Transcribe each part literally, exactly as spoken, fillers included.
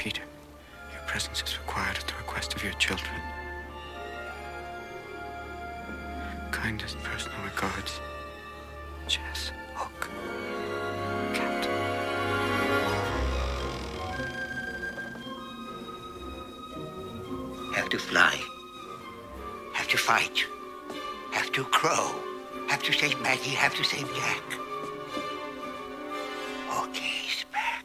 Peter, your presence is required at the request of your children. Kindest personal regards, Jess Hook, Captain. Have to fly. Have to fight. Have to crow. Have to save Maggie. Have to save Jack. Okay, he's back.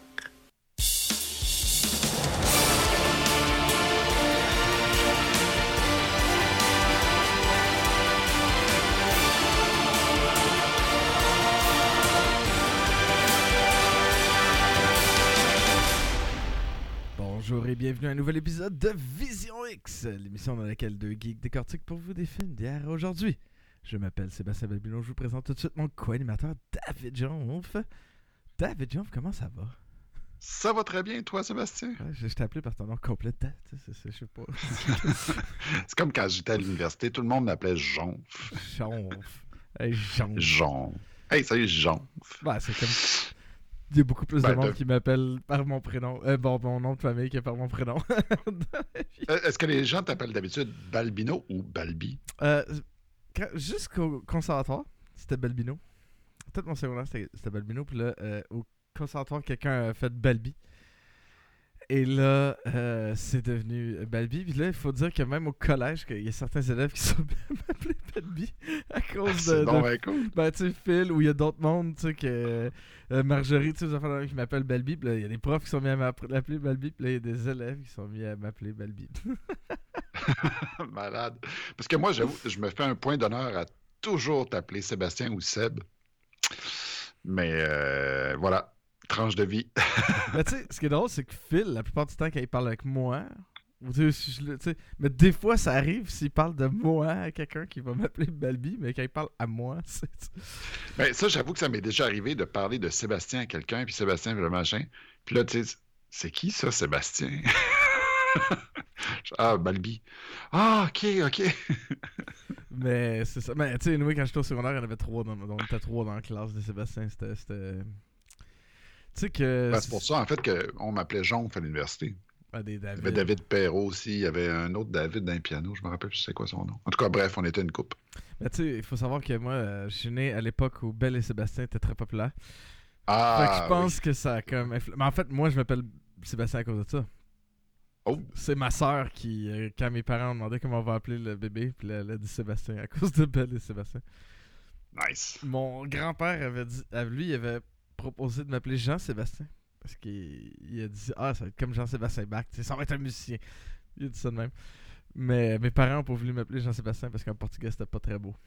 Bonjour et bienvenue à un nouvel épisode de Vision X, l'émission dans laquelle deux geeks décortiquent pour vous des films d'hier à aujourd'hui. Je m'appelle Sébastien Balbino, je vous présente tout de suite mon co-animateur David Jonf. David Jonf, comment ça va? Ça va très bien, toi, Sébastien? Ouais, je, je t'ai appelé par ton nom complet, je sais pas. C'est comme quand j'étais à l'université, tout le monde m'appelait Jonf. Jonf. Hey, Jonf. Jonf. Hey, salut, Jonf. Bah, c'est comme... Il y a beaucoup plus ben, de monde de... qui m'appelle par mon prénom. Euh, bon, mon nom de famille que par mon prénom. Est-ce que les gens t'appellent d'habitude Balbino ou Balbi? Euh, quand, jusqu'au conservatoire, c'était Balbino. Peut-être mon secondaire, c'était, c'était Balbino. Puis là, euh, au conservatoire, quelqu'un a fait Balbi. Et là, euh, c'est devenu Balbi. Puis là, il faut dire que même au collège, il y a certains élèves qui sont bien appelés Balbi à cause de... C'est donc de... bien cool. Ben, tu sais, Phil, ou il y a d'autres mondes, tu sais, que... Euh, Marjorie, tu sais, les enfants qui m'appellent Balbi. Puis là, il y a des profs qui sont mis à m'appeler Balbi. Puis là, il y a des élèves qui sont mis à m'appeler Balbi. Malade. Parce que moi, j'avoue, je me fais un point d'honneur à toujours t'appeler Sébastien ou Seb. Mais euh, voilà. Tranche de vie. Mais tu sais, ce qui est drôle, c'est que Phil, la plupart du temps, quand il parle avec moi, tu sais, mais des fois, ça arrive s'il parle de moi à quelqu'un qui va m'appeler Balbi, mais quand il parle à moi, c'est... Ben, ça, j'avoue que ça m'est déjà arrivé de parler de Sébastien à quelqu'un, puis Sébastien, le machin. Puis là, tu sais, c'est qui ça, Sébastien? Ah, Balbi. Ah, ok, ok. Mais c'est ça. Mais tu sais, anyway, quand j'étais au secondaire, il y en avait trois dans, on était trois dans la classe de Sébastien. C'était... c'était... Tu sais que... Ben, c'est pour ça, en fait, qu'on m'appelait Jonf à l'université. Ah, des David. Il y avait David Perrault aussi. Il y avait un autre David d'un piano. Je me rappelle plus c'est quoi son nom. En tout cas, bref, on était une couple. Mais tu sais, il faut savoir que moi, euh, je suis né à l'époque où Belle et Sébastien étaient très populaires. Ah, fait que je pense oui. que ça a comme... influ... Mais en fait, moi, je m'appelle Sébastien à cause de ça. Oh. C'est ma sœur qui, euh, quand mes parents ont demandé comment on va appeler le bébé, puis elle a dit Sébastien à cause de Belle et Sébastien. Nice. Mon grand-père avait dit... Lui, il avait proposé de m'appeler Jean-Sébastien. Parce qu'il il a dit « Ah, ça va être comme Jean-Sébastien Bach, ça va être un musicien. » Il a dit ça de même. Mais mes parents n'ont pas voulu m'appeler Jean-Sébastien parce qu'en portugais, c'était pas très beau.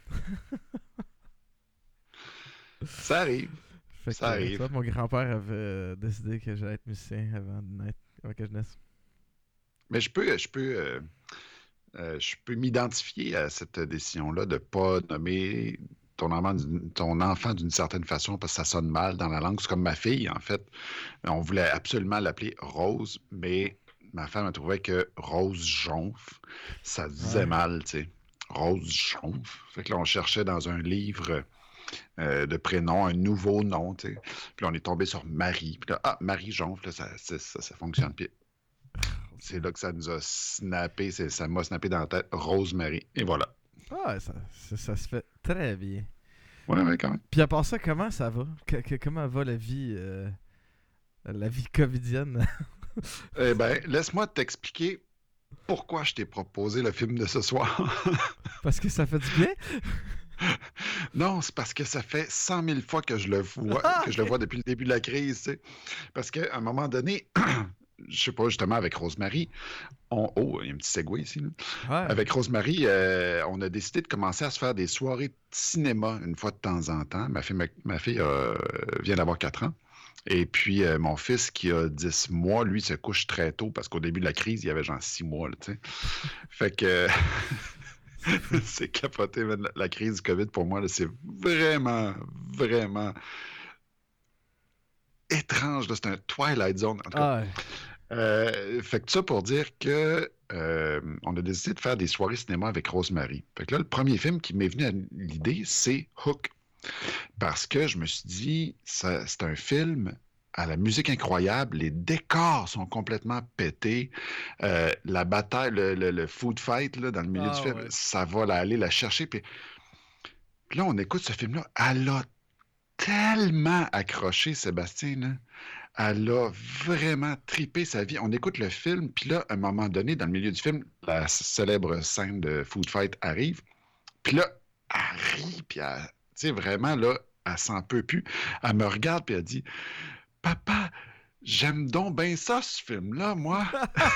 Ça arrive. Fait ça que, arrive. Vois, mon grand-père avait euh, décidé que j'allais être musicien avant de naître, avant que je naisse. Mais je peux, je peux, euh, euh, je peux m'identifier à cette décision-là de ne pas nommer ton enfant, ton enfant d'une certaine façon parce que ça sonne mal dans la langue. C'est comme ma fille, en fait. On voulait absolument l'appeler Rose, mais ma femme a trouvé que Rose Jonf, ça disait ouais. mal, tu sais. Rose Jonf. Fait que là, on cherchait dans un livre euh, de prénom un nouveau nom, tu sais. Puis là, on est tombé sur Marie. Puis là, ah, Marie Jonf, là, ça, ça, ça, ça fonctionne. Puis c'est là que ça nous a snappé, c'est, ça m'a snappé dans la tête, Rosemary. Et voilà. Ah, ça, ça, ça se fait très bien. Ouais, ouais, quand même. Puis à part ça, comment ça va? Que, que, comment va la vie, euh, la vie covidienne? Eh bien, laisse-moi t'expliquer pourquoi je t'ai proposé le film de ce soir. Parce que ça fait du bien? Non, c'est parce que ça fait cent mille fois que je le vois, ah, que okay. je le vois depuis le début de la crise, tu sais. Parce qu'à un moment donné... je sais pas, justement, avec Rosemary, on... oh, il y a un petit segway ici. Là. Ouais. Avec Rosemary, euh, on a décidé de commencer à se faire des soirées de cinéma une fois de temps en temps. Ma fille, ma, ma fille euh, vient d'avoir quatre ans. Et puis, euh, mon fils, qui a dix mois, lui, se couche très tôt parce qu'au début de la crise, il y avait genre six mois. Là, t'sais. Fait que... c'est capoté, la, la crise du COVID, pour moi, là, c'est vraiment, vraiment... étrange, là, c'est un Twilight Zone. En tout cas. Ah ouais. euh, fait que ça pour dire que euh, on a décidé de faire des soirées cinéma avec Rosemary. Fait que là, le premier film qui m'est venu à l'idée, c'est Hook. Parce que je me suis dit, ça, c'est un film à la musique incroyable, les décors sont complètement pétés, euh, la bataille, le, le, le food fight là, dans le milieu Ah, du film, ouais. ça va la- aller la chercher. Puis, puis là, on écoute ce film-là, elle a tellement accroché Sébastien, là. Elle a vraiment tripé sa vie. On écoute le film, puis là, à un moment donné, dans le milieu du film, la c- célèbre scène de food fight arrive. Puis là, elle rit, puis elle, tu sais, vraiment, là, elle s'en peut plus. Elle me regarde, puis elle dit, Papa, j'aime donc bien ça, ce film-là, moi.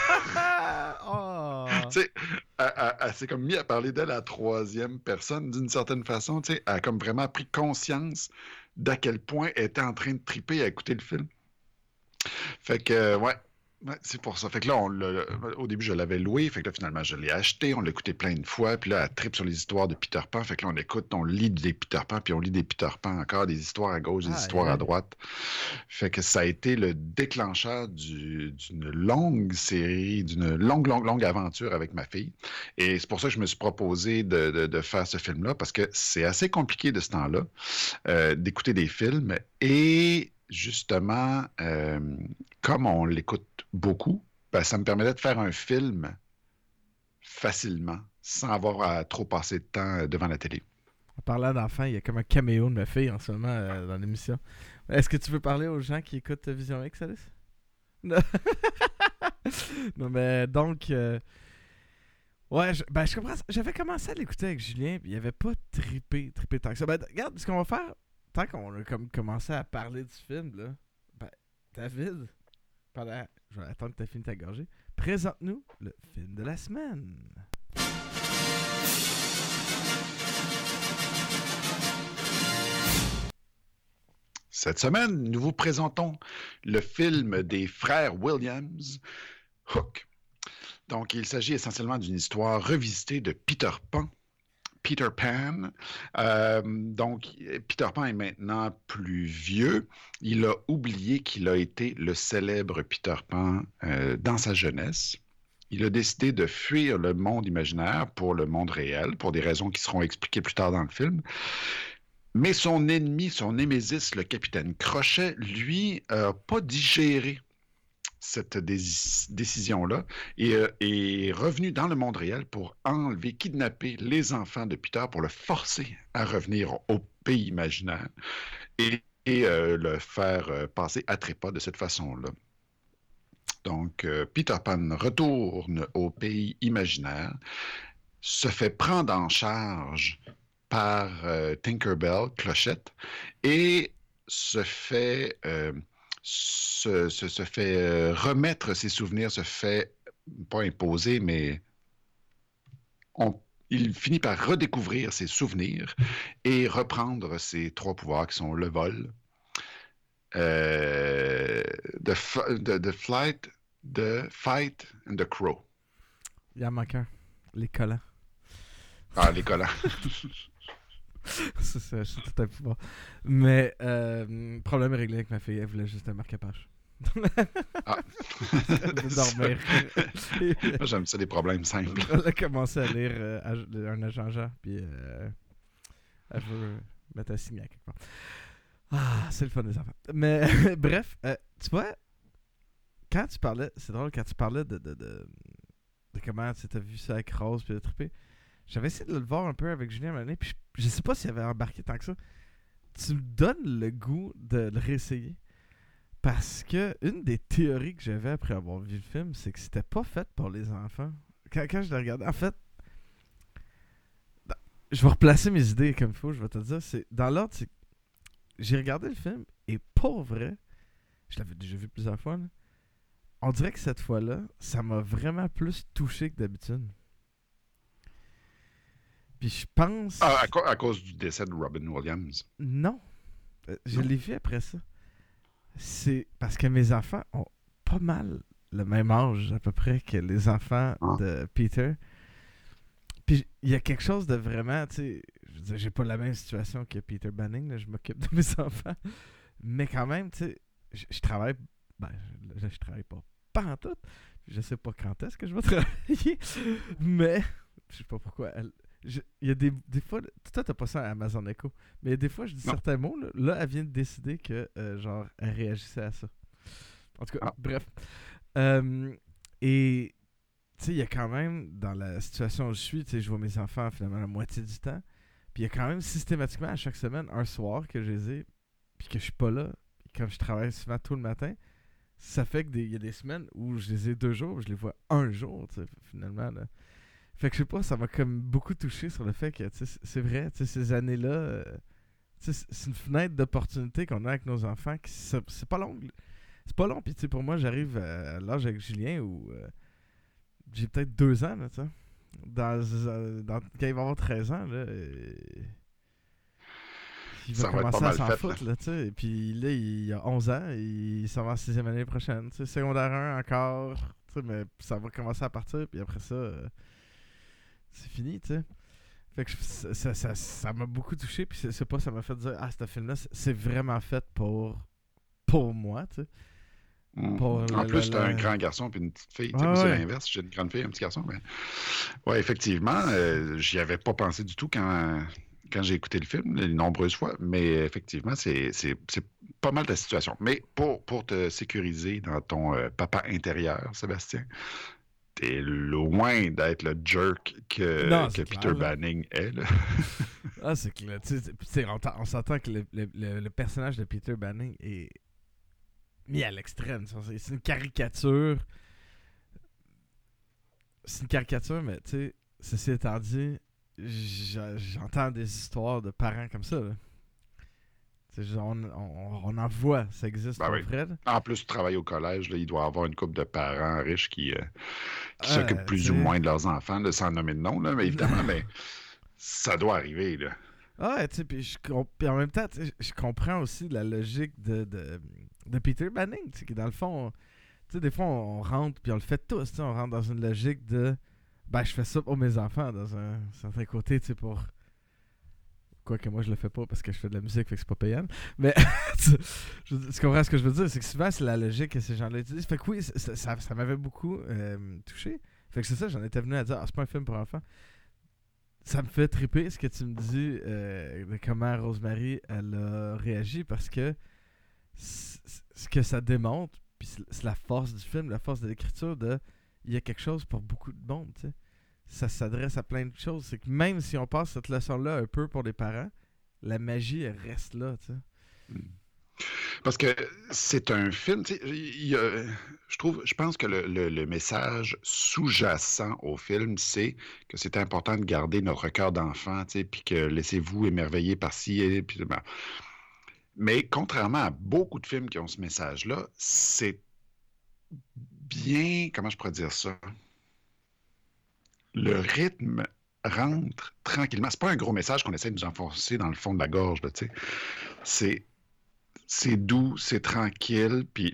oh. Tu sais, elle, elle- elle s'est comme mis à parler d'elle à la troisième personne, d'une certaine façon, tu sais, elle a comme vraiment pris conscience d'à quel point elle était en train de triper à écouter le film. Fait que, euh, ouais, ouais, c'est pour ça. Fait que là, on l'a- au début, je l'avais loué. Fait que là, finalement, je l'ai acheté. On l'a écouté plein de fois. Puis là, elle tripe sur les histoires de Peter Pan. Fait que là, on écoute, on lit des Peter Pan. Puis on lit des Peter Pan encore, des histoires à gauche, des Ah, histoires yeah. à droite. Fait que ça a été le déclencheur du- d'une longue série, d'une longue, longue, longue aventure avec ma fille. Et c'est pour ça que je me suis proposé de, de- de faire ce film-là, parce que c'est assez compliqué de ce temps-là, euh, d'écouter des films. Et justement, euh, comme on l'écoute beaucoup, ben, ça me permettait de faire un film facilement, sans avoir à trop passer de temps devant la télé. En parlant d'enfants, il y a comme un caméo de ma fille en ce moment euh, dans l'émission. Est-ce que tu veux parler aux gens qui écoutent Vision X, Alice? Non, non mais donc... euh, Ouais, je, ben je comprends. ça. J'avais commencé à l'écouter avec Julien, puis il avait pas trippé, trippé tant que ça. Ben, d- regarde, ce qu'on va faire, tant qu'on a comme commencé à parler du film, là, ben, David, pendant, je vais attendre que tu aies fini ta gorgée, présente-nous le film de la semaine. Cette semaine, nous vous présentons le film des frères Williams, Hook. Donc, il s'agit essentiellement d'une histoire revisitée de Peter Pan. Peter Pan. Euh, donc, Peter Pan est maintenant plus vieux. Il a oublié qu'il a été le célèbre Peter Pan euh, dans sa jeunesse. Il a décidé de fuir le monde imaginaire pour le monde réel, pour des raisons qui seront expliquées plus tard dans le film. Mais son ennemi, son némésis, le capitaine Crochet, lui, n'a pas digéré cette dé- décision-là et euh, est revenu dans le monde réel pour enlever, kidnapper les enfants de Peter pour le forcer à revenir au pays imaginaire et, et euh, le faire euh, passer à trépas de cette façon-là. Donc, euh, Peter Pan retourne au pays imaginaire, se fait prendre en charge par euh, Tinkerbell, Clochette, et se fait, euh, se, se- se fait euh, remettre ses souvenirs, se fait, pas imposer, mais on- il finit par redécouvrir ses souvenirs et reprendre ses trois pouvoirs qui sont le vol, euh, the, f- the- the flight, the fight and the crow. Il en manque un. Les collants. Ah, les collants. c'est ça, c'est tout un pouvoir. Mais, euh, problème réglé avec ma fille, elle voulait juste un marque-page. Ah. Elle veut dormir. Moi, j'aime ça, des problèmes simples. Elle a commencé à lire euh, ag- un agent Jean, puis euh, elle veut mettre un signe à quelque part. Ah, c'est le fun des enfants. Mais bref, euh, tu vois, quand tu parlais, c'est drôle, quand tu parlais de, de, de, de comment tu as vu ça avec Rose, puis de triper, j'avais essayé de le voir un peu avec Julien à un moment donné, puis je, je sais pas s'il avait embarqué tant que ça. Tu me donnes le goût de le réessayer. Parce que une des théories que j'avais après avoir vu le film, c'est que c'était pas fait pour les enfants. Quand, quand je le regardais, en fait, dans- je vais replacer mes idées comme il faut, je vais te dire. C'est, dans l'ordre, c'est j'ai regardé le film et pour vrai, je l'avais déjà vu plusieurs fois, là, on dirait que cette fois-là, ça m'a vraiment plus touché que d'habitude. Puis je pense... Ah, à, co- à cause du décès de Robin Williams. Non. Euh, Je Non? l'ai vu après ça. C'est parce que mes enfants ont pas mal le même âge à peu près que les enfants Ah. de Peter. Puis il y a quelque chose de vraiment, tu sais, je veux dire, j'ai pas la même situation que Peter Banning, là, je m'occupe de mes enfants. Mais quand même, tu sais, je je travaille, ben, là, je travaille pas, pas en tout. Je sais pas quand est-ce que je vais travailler, mais je sais pas pourquoi. elle- je- Il y a des, des fois, toi t'as pas ça à Amazon Echo, mais des fois je dis Non. certains mots, là, là, elle vient de décider que, euh, genre, elle réagissait à ça. En tout cas, Ah. bref. Euh, et, tu sais, il y a quand même, dans la situation où je suis, tu sais, je vois mes enfants finalement la moitié du temps. Puis il y a quand même systématiquement, à chaque semaine, un soir que je les ai, puis que je suis pas là. Puis comme je travaille souvent tôt le matin, ça fait qu'il y a des semaines où je les ai deux jours, je les vois un jour, tu sais, finalement, là. Fait que je sais pas, ça m'a comme beaucoup touché sur le fait que, tu sais, c'est vrai, tu sais, ces années-là, euh, tu sais, c'est une fenêtre d'opportunité qu'on a avec nos enfants, qui c'est c'est pas long. C'est pas long, puis tu sais, pour moi, j'arrive à l'âge avec Julien où euh, j'ai peut-être deux ans, là, tu sais. Dans, euh, dans, quand il va avoir treize ans, là, euh, il va Ça va être pas commencer à mal s'en fait, foutre, là. là, tu sais. Et puis là, il a onze ans, et il s'en va en sixième année prochaine, tu sais. Secondaire un encore, tu sais, mais ça va commencer à partir, puis après ça, euh, c'est fini, tu sais. Fait que je- ça ça, ça, ça m'a beaucoup touché, puis c'est c'est pas, ça m'a fait dire, ah, ce film-là, c'est- c'est vraiment fait pour, pour moi, tu sais. Mm. Pour En le- plus, le- t'as un le- grand garçon puis une petite fille. Tu sais, Ouais, moi, c'est ouais. l'inverse. J'ai une grande fille et un petit garçon. Mais... Ouais, effectivement, euh, j'y avais pas pensé du tout quand, quand j'ai écouté le film, les nombreuses fois. Mais effectivement, c'est, c'est, c'est pas mal ta situation. Mais pour, pour te sécuriser dans ton euh, papa intérieur, Sébastien, t'es loin d'être le jerk que, Non, que c'est Peter clair, là. Banning est. Là. Ah, c'est que là, tu sais, tu sais, on, t'en- on s'entend que le, le- le- le personnage de Peter Banning est mis à l'extrême. C'est c'est une caricature. C'est une caricature, mais tu sais, ceci étant dit, j'a- j'entends des histoires de parents comme ça, là. Tu sais, genre, on, on- on en voit, ça existe, Ben mon oui. Fred. En plus, tu travailles au collège, là, il doit y avoir une couple de parents riches qui, euh, qui Euh, s'occupent plus tu ou sais. moins de leurs enfants, là, sans nommer de nom, là, mais évidemment, mais ça doit arriver. Là. Ah ouais, tu sais, puis je com- puis en même temps, tu sais, je comprends aussi la logique de, de, de Peter Banning, tu sais, qui dans le fond, tu sais, des fois, on, on rentre, puis on le fait tous, tu sais, on rentre dans une logique de, ben, je fais ça pour mes enfants, dans un certain côté, tu sais, pour... Quoique moi, je le fais pas parce que je fais de la musique, fait que c'est pas payant. Mais, tu, je, tu comprends ce que je veux dire, c'est que souvent, c'est la logique que ces gens-là utilisent. Fait que oui, ça, ça, ça m'avait beaucoup euh, touché. Fait que c'est ça, j'en étais venu à dire, ah, c'est pas un film pour enfants. Ça me fait triper ce que tu me dis euh, de comment Rosemary elle a réagi parce que c- c- ce que ça démontre, puis c'est c'est la force du film, la force de l'écriture, de il y a quelque chose pour beaucoup de monde, tu sais. Ça s'adresse à plein de choses. C'est que même si on passe cette leçon-là un peu pour les parents, la magie elle reste là, tu sais. Parce que c'est un film, tu sais, il y a- je trouve, je pense que le, le- le message sous-jacent au film, c'est que c'est important de garder notre cœur d'enfant, tu sais, puis que laissez-vous émerveiller par ci et puis ben. Mais contrairement à beaucoup de films qui ont ce message-là, c'est bien, comment je pourrais dire ça? Le rythme rentre tranquillement. C'est pas un gros message qu'on essaie de nous enfoncer dans le fond de la gorge, là, tu sais. C'est c'est doux, c'est tranquille, puis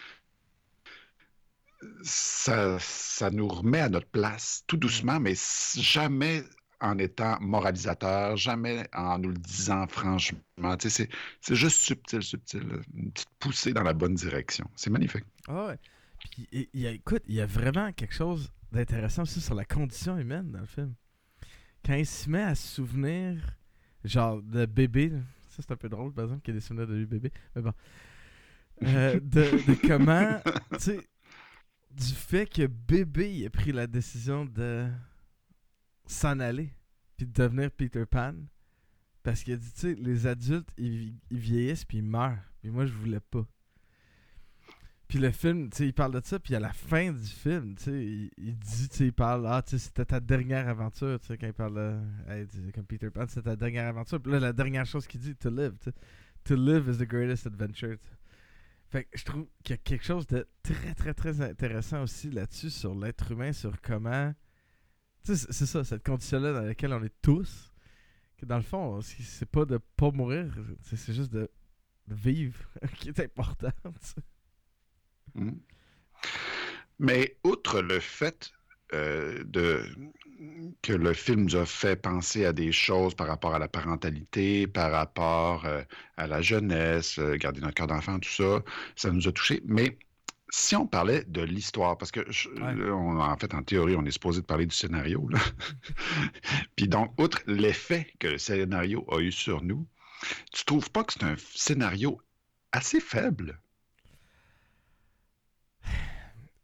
ça, ça nous remet à notre place tout doucement, mais s- jamais en étant moralisateur, jamais en nous le disant franchement. Tu sais, c'est, c'est juste subtil, subtil, là. Une petite poussée dans la bonne direction. C'est magnifique. Ah ouais. Puis il il y a, écoute, il y a vraiment quelque chose d'intéressant aussi sur la condition humaine dans le film. Quand il se met à se souvenir, genre de bébé, là. Ça c'est un peu drôle par exemple qu'il y ait des souvenirs de lui bébé, mais bon. Euh, de, de comment, tu sais, du fait que bébé il a pris la décision de s'en aller, puis de devenir Peter Pan, parce qu'il a dit, tu sais, les adultes, ils, ils vieillissent puis ils meurent, puis moi je voulais pas. Puis le film, tu sais, il parle de ça, puis à la fin du film, tu sais, il, il dit, tu sais, il parle, ah, tu sais, c'était ta dernière aventure, tu sais, quand il parle, de, hey, tu sais, comme Peter Pan, c'était ta dernière aventure. Puis là, la dernière chose qu'il dit, to live, tu sais. To live is the greatest adventure, tu sais. Fait que je trouve qu'il y a quelque chose de très, très, très intéressant aussi là-dessus, sur l'être humain, sur comment, tu sais, c'est- c'est ça, cette condition-là dans laquelle on est tous, que dans le fond, c'est c'est pas de pas mourir, c'est c'est juste de, de vivre qui est important, tu sais. Mm. Mais outre le fait euh, de, que le film nous a fait penser à des choses par rapport à la parentalité, par rapport euh, à la jeunesse, euh, garder notre cœur d'enfant, tout ça, ça nous a touchés. Mais si on parlait de l'histoire, parce que je- Ouais. là, on- en fait, en théorie, on est supposé de parler du scénario, là. Puis donc, outre l'effet que le scénario a eu sur nous, tu trouves pas que c'est un scénario assez faible?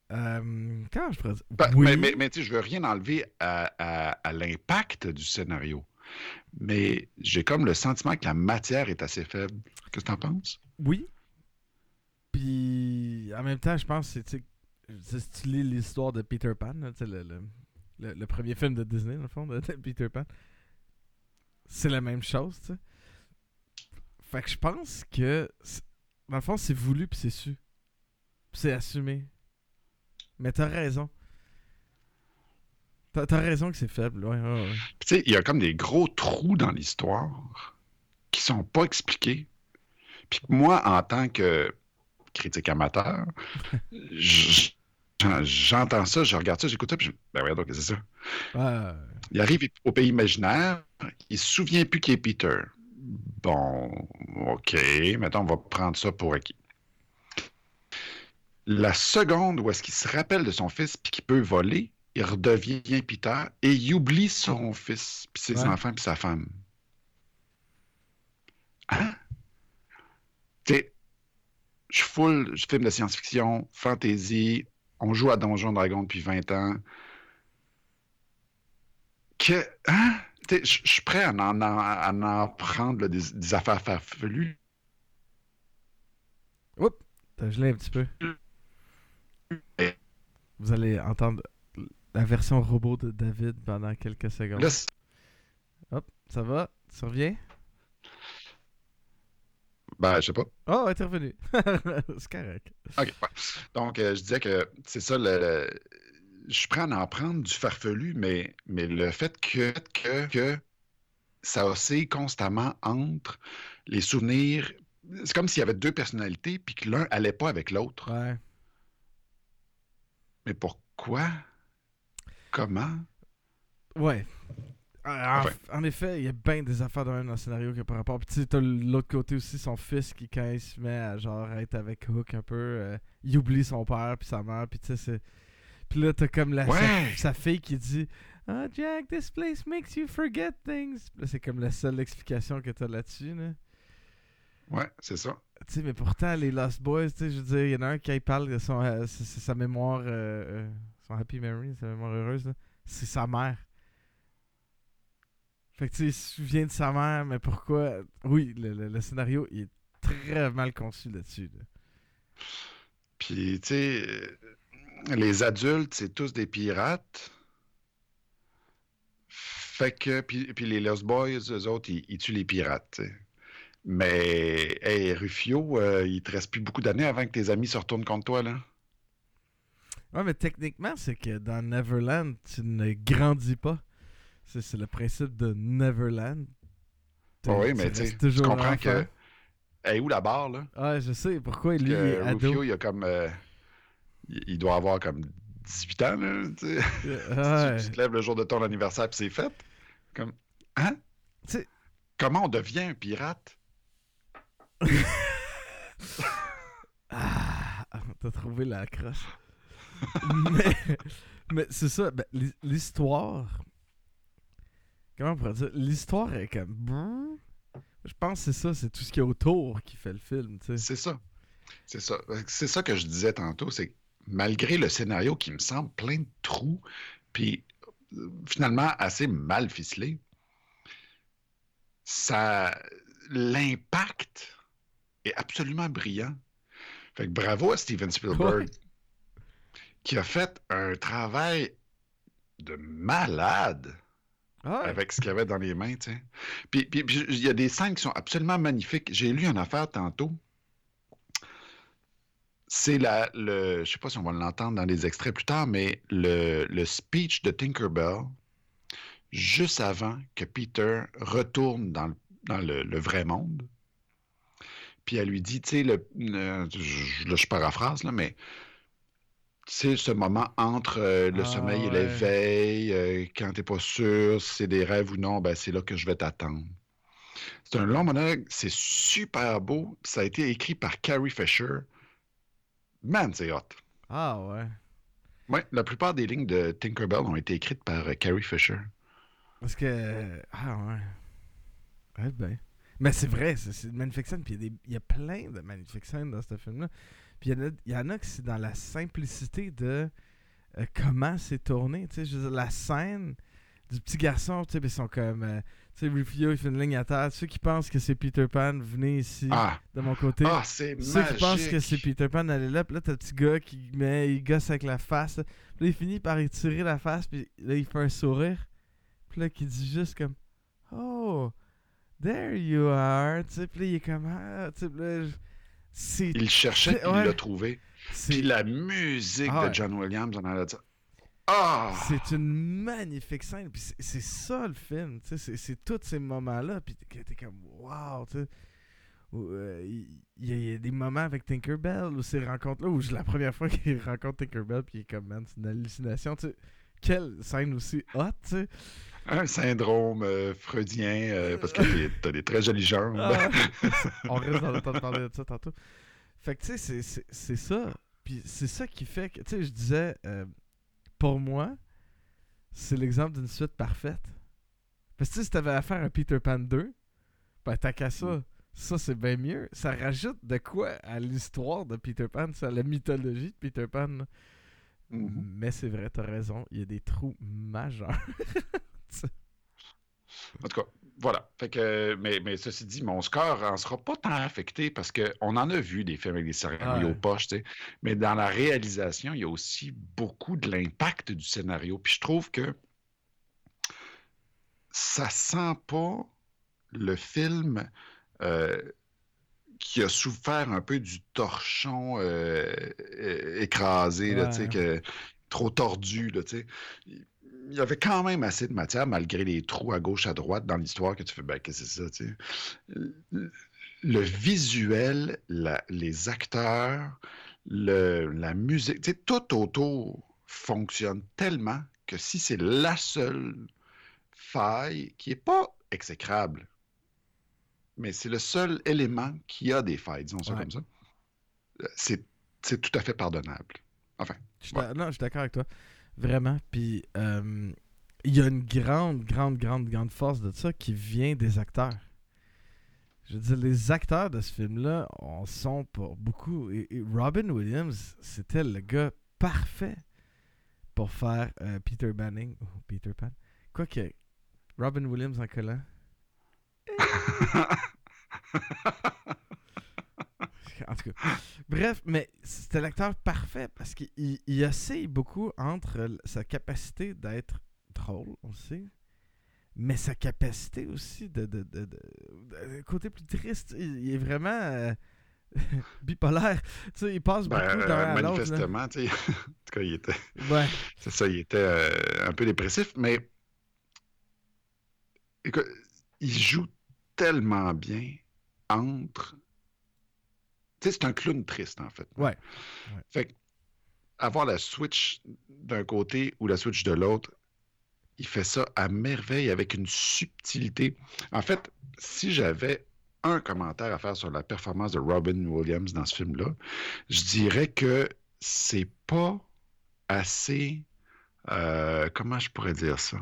Euh, comment je pourrais dire? Ben, Oui. Mais, mais, mais tu sais, je veux rien enlever à, à, à l'impact du scénario. Mais j'ai comme le sentiment que la matière est assez faible. Qu'est-ce que t'en penses? Oui. Puis en même temps, je pense que c'est, tu sais, si tu lis l'histoire de Peter Pan, là, tu sais, le, le, le, le premier film de Disney, dans le fond, de, de Peter Pan, c'est la même chose, tu sais. Fait que je pense que, c'est- dans le fond, c'est voulu puis c'est su. Puis c'est assumé. Mais t'as raison. T'as, t'as raison que c'est faible, ouais, ouais, ouais. Puis, tu sais, il y a comme des gros trous dans l'histoire qui sont pas expliqués. Puis que moi, en tant que critique amateur, j- j'en- j'entends ça, je regarde ça, j'écoute ça, puis je... Ben ouais, donc c'est ça. Ouais, Il arrive au pays imaginaire, il se souvient plus qui est Peter. Bon, OK, maintenant on va prendre ça pour acquis. La seconde où est-ce qu'il se rappelle de son fils puis qu'il peut voler, il redevient Peter et il oublie son fils, puis ses Ouais. enfants, puis sa femme. Hein? Tu sais, je suis full, je filme de science-fiction, fantasy, on joue à Donjons Dragons depuis vingt ans. Que, hein? Tu sais, je je suis prêt à en, en- à en prendre là, des, des affaires farfelues. Oups, t'as gelé un petit peu. Vous allez entendre la version robot de David pendant quelques secondes. Là, c'est- Hop, ça va? Tu reviens? ben, je sais pas. Oh, ouais, t'es revenu. C'est correct. OK. Ouais. Donc, euh, je disais que c'est ça, le, le- je suis prêt à en prendre du farfelu, mais, mais le fait que, que, que ça oscille constamment entre les souvenirs, c'est comme s'il y avait deux personnalités, puis que l'un allait pas avec l'autre. Ouais. Mais pourquoi? Comment? Ouais. Ah, En, Enfin. en effet, il y a bien des affaires dans un scénario qui a par rapport. Puis tu sais, t'as l'autre côté aussi, son fils qui, quand il se met à genre être avec Hook un peu, euh, il oublie son père puis sa mère. Puis tu sais, c'est. Puis là, t'as comme la, Ouais. sa, sa fille qui dit Ah, Jack, this place makes you forget things. Puis là, c'est comme la seule explication que t'as là-dessus. Là. Ouais, c'est ça. Tu sais, mais pourtant, les Lost Boys, tu sais, je veux dire, il y en a un qui parle de son, euh, c'est- c'est sa mémoire, euh, euh, son happy memory, sa mémoire heureuse, là. C'est sa mère. Fait que tu sais, il se souvient de sa mère, mais pourquoi? Oui, le, le- le scénario il est très mal conçu là-dessus. Là. Puis, tu sais, euh, les adultes, c'est tous des pirates. Fait que, puis, puis les Lost Boys, eux autres, ils, ils tuent les pirates, tu sais. Mais, hey, Rufio, euh, il te reste plus beaucoup d'années avant que tes amis se retournent contre toi, là. Ouais, mais techniquement, c'est que dans Neverland, tu ne grandis pas. C'est, c'est le principe de Neverland. T'es- Oui, mais tu sais, restes tu toujours comprends enfant. que. Hey, où la barre, là? Ouais, je sais. Pourquoi lui, il Que est ado. Rufio, il a comme. euh, il, il doit avoir comme dix-huit ans, là, tu sais. Euh, ouais. Tu, tu te lèves le jour de ton anniversaire, puis c'est fait. Comme. Hein? Tu sais, Comment on devient un pirate? Ah, t'as trouvé la crosse. mais mais c'est ça, ben, l'hi- l'histoire. Comment on pourrait dire? L'histoire est comme. brrr. Je pense que c'est ça, c'est tout ce qu'il y a autour qui fait le film, tu sais. C'est ça. C'est ça. C'est ça que je disais tantôt, c'est que malgré le scénario qui me semble plein de trous, puis euh, finalement assez mal ficelé, ça, l'impact est absolument brillant. Fait que bravo à Steven Spielberg, Ouais. qui a fait un travail de malade Ah ouais. avec ce qu'il avait dans les mains, tu sais. Puis, puis, puis, il y a des scènes qui sont absolument magnifiques. J'ai lu une affaire tantôt. C'est la, le, je sais pas si on va l'entendre dans les extraits plus tard, mais le, le speech de Tinkerbell, juste avant que Peter retourne dans le, dans le, le vrai monde. Puis elle lui dit, tu sais, le, le- je, là, je paraphrase, là, mais c'est ce moment entre euh, le Ah, sommeil et ouais. l'éveil, euh, quand t'es pas sûr si c'est des rêves ou non, ben c'est là que je vais t'attendre. C'est un long monologue, c'est super beau, puis ça a été écrit par Carrie Fisher. Man, c'est hot. Ah ouais. Ouais, la plupart des lignes de Tinkerbell ont été écrites par euh, Carrie Fisher. Parce que. Ah ouais. Ouais, ben. Mais c'est vrai, c'est, c'est une magnifique scène, puis il y, a des- il y a plein de magnifiques scènes dans ce film-là. Puis il y, en a- il y en a que c'est dans la simplicité de euh, comment c'est tourné. Tu sais, je veux dire, la scène du petit garçon, tu sais, ils sont comme. euh, tu sais, Rufio, il fait une ligne à terre. Ceux qui pensent que c'est Peter Pan, venez ici, Ah, de mon côté. ah c'est Ceux qui pensent magique. que c'est Peter Pan, allez là. Puis là, t'as le petit gars qui met, il gosse avec la face. Là, Puis là, il finit par étirer la face. Puis là, il fait un sourire. Puis là, qui dit juste comme Oh, there you are. Tu sais, puis là, il est comme Ah, tu sais, puis là, je- c'est. Il le cherchait, c'est- puis il ouais, l'a trouvé. c'est- Puis la musique Ah ouais. de John Williams, on en a dit. Ah! C'est une magnifique scène. Puis c'est, c'est ça le film. Tu sais, c'est, c'est tous ces moments-là. Puis t'es, t'es comme Wow, tu sais. Où, euh, Il y, il y a des moments avec Tinkerbell ou ces rencontres-là où je- la première fois qu'il rencontre Tinkerbell, puis il est comme Man, c'est une hallucination. Tu sais, quelle scène aussi hot, tu sais. Un syndrome euh, freudien, euh, parce que t'es- t'as des très jolies jambes. Ah, on risque d'en entendre parler de ça tantôt. Fait que tu sais, c'est, c'est, c'est ça. Puis c'est ça qui fait que, tu sais, je disais, euh, pour moi, c'est l'exemple d'une suite parfaite. Parce que tu sais, si t'avais à faire un Peter Pan deux, ben t'as qu'à ça. Ça, c'est bien mieux. Ça rajoute de quoi à l'histoire de Peter Pan, ça, à la mythologie de Peter Pan. là. Mhm. Mais c'est vrai, t'as raison, il y a des trous majeurs. En tout cas, voilà. Fait que, mais, mais ceci dit, mon score en sera pas tant affecté parce qu'on en a vu des films avec des scénarios Ouais. poches, tu sais. Mais dans la réalisation, il y a aussi beaucoup de l'impact du scénario. Puis je trouve que ça sent pas le film euh, qui a souffert un peu du torchon euh, euh, écrasé, là, Ouais. tu sais, que, trop tordu, là, tu sais. Il y avait quand même assez de matière, malgré les trous à gauche, à droite dans l'histoire, que tu fais, ben, qu'est-ce que c'est ça, tu sais. Le, le visuel, la- les acteurs, le, la musique, tu sais, tout autour fonctionne tellement que si c'est la seule faille, qui est pas exécrable, mais c'est le seul élément qui a des failles, disons ça Ouais. comme ça, euh, c'est, c'est tout à fait pardonnable. Enfin, Je suis d'a- Non, je suis d'accord avec toi. Vraiment. Puis, euh, il y a une grande, grande, grande, grande force de ça qui vient des acteurs. Je veux dire, les acteurs de ce film-là en sont pour beaucoup. Et, et Robin Williams, c'était le gars parfait pour faire euh, Peter Banning. Ou Peter Pan. Quoique, Robin Williams en collant. En tout cas. Bref, mais c'était l'acteur parfait parce qu'il il, il oscille beaucoup entre l- sa capacité d'être drôle, on le sait, mais sa capacité aussi de, de, de, de- de- côté plus triste. Il, il est vraiment euh, bipolaire. Tu sais, il passe ben, beaucoup euh, d'un à l'autre. là. manifestement, tu sais, en tout cas, il était, Ouais. c'est ça, il était euh, un peu dépressif, mais écoute, il joue tellement bien entre. Tu sais, c'est un clown triste, en fait. Ouais. Fait que, avoir la switch d'un côté ou la switch de l'autre, il fait ça à merveille avec une subtilité. En fait, si j'avais un commentaire à faire sur la performance de Robin Williams dans ce film-là, je dirais que c'est pas assez. euh, comment je pourrais dire ça?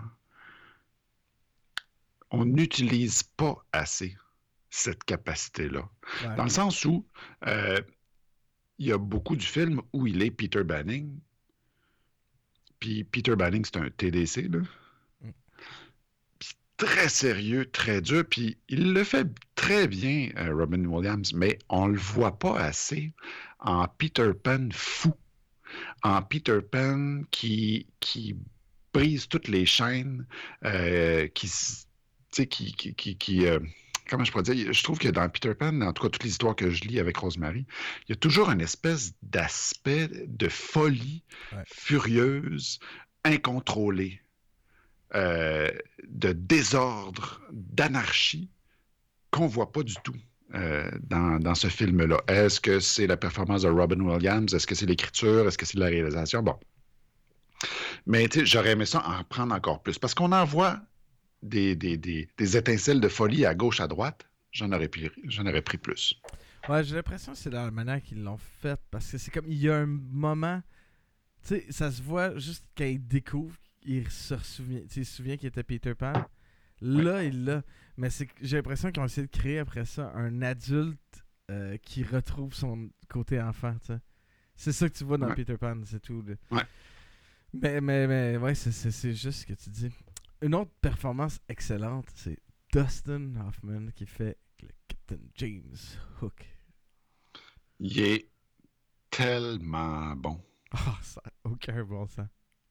On n'utilise pas assez cette capacité-là. Ouais. Dans le sens où euh, il y a beaucoup du film où il est Peter Banning. Puis Peter Banning, c'est un T D C, là. Mm. Puis très sérieux, très dur. Puis il le fait très bien, euh, Robin Williams, mais on le voit pas assez en Peter Pan fou. En Peter Pan qui, qui brise toutes les chaînes, euh, qui, s- tu sais, qui, qui, qui, qui, euh, comment je pourrais dire, je trouve que dans Peter Pan, en tout cas toutes les histoires que je lis avec Rosemary, il y a toujours une espèce d'aspect de folie Ouais. furieuse, incontrôlée, euh, de désordre, d'anarchie qu'on voit pas du tout euh, dans, dans ce film-là. Est-ce que c'est la performance de Robin Williams? Est-ce que c'est l'écriture? Est-ce que c'est la réalisation? Bon. Mais tu sais, j'aurais aimé ça en prendre encore plus. Parce qu'on en voit des, des, des, des étincelles de folie à gauche, à droite. J'en aurais pris, j'en aurais pris plus. Ouais, j'ai l'impression que c'est dans la manière qu'ils l'ont fait. Parce que c'est comme, il y a un moment, tu sais, ça se voit juste quand il découvre, il se souvient, tu sais, il se souvient qu'il était Peter Pan. Là, il l'a. Mais c'est que j'ai l'impression qu'ils ont essayé de créer après ça un adulte euh, qui retrouve son côté enfant, tu sais. C'est ça que tu vois dans Ouais. Peter Pan, c'est tout. Là. Ouais. Mais, mais, mais, ouais, c'est, c'est, c'est juste ce que tu dis. Une autre performance excellente, c'est Dustin Hoffman qui fait le Captain James Hook. Il est tellement bon. Ah, ça n'a aucun bon sens.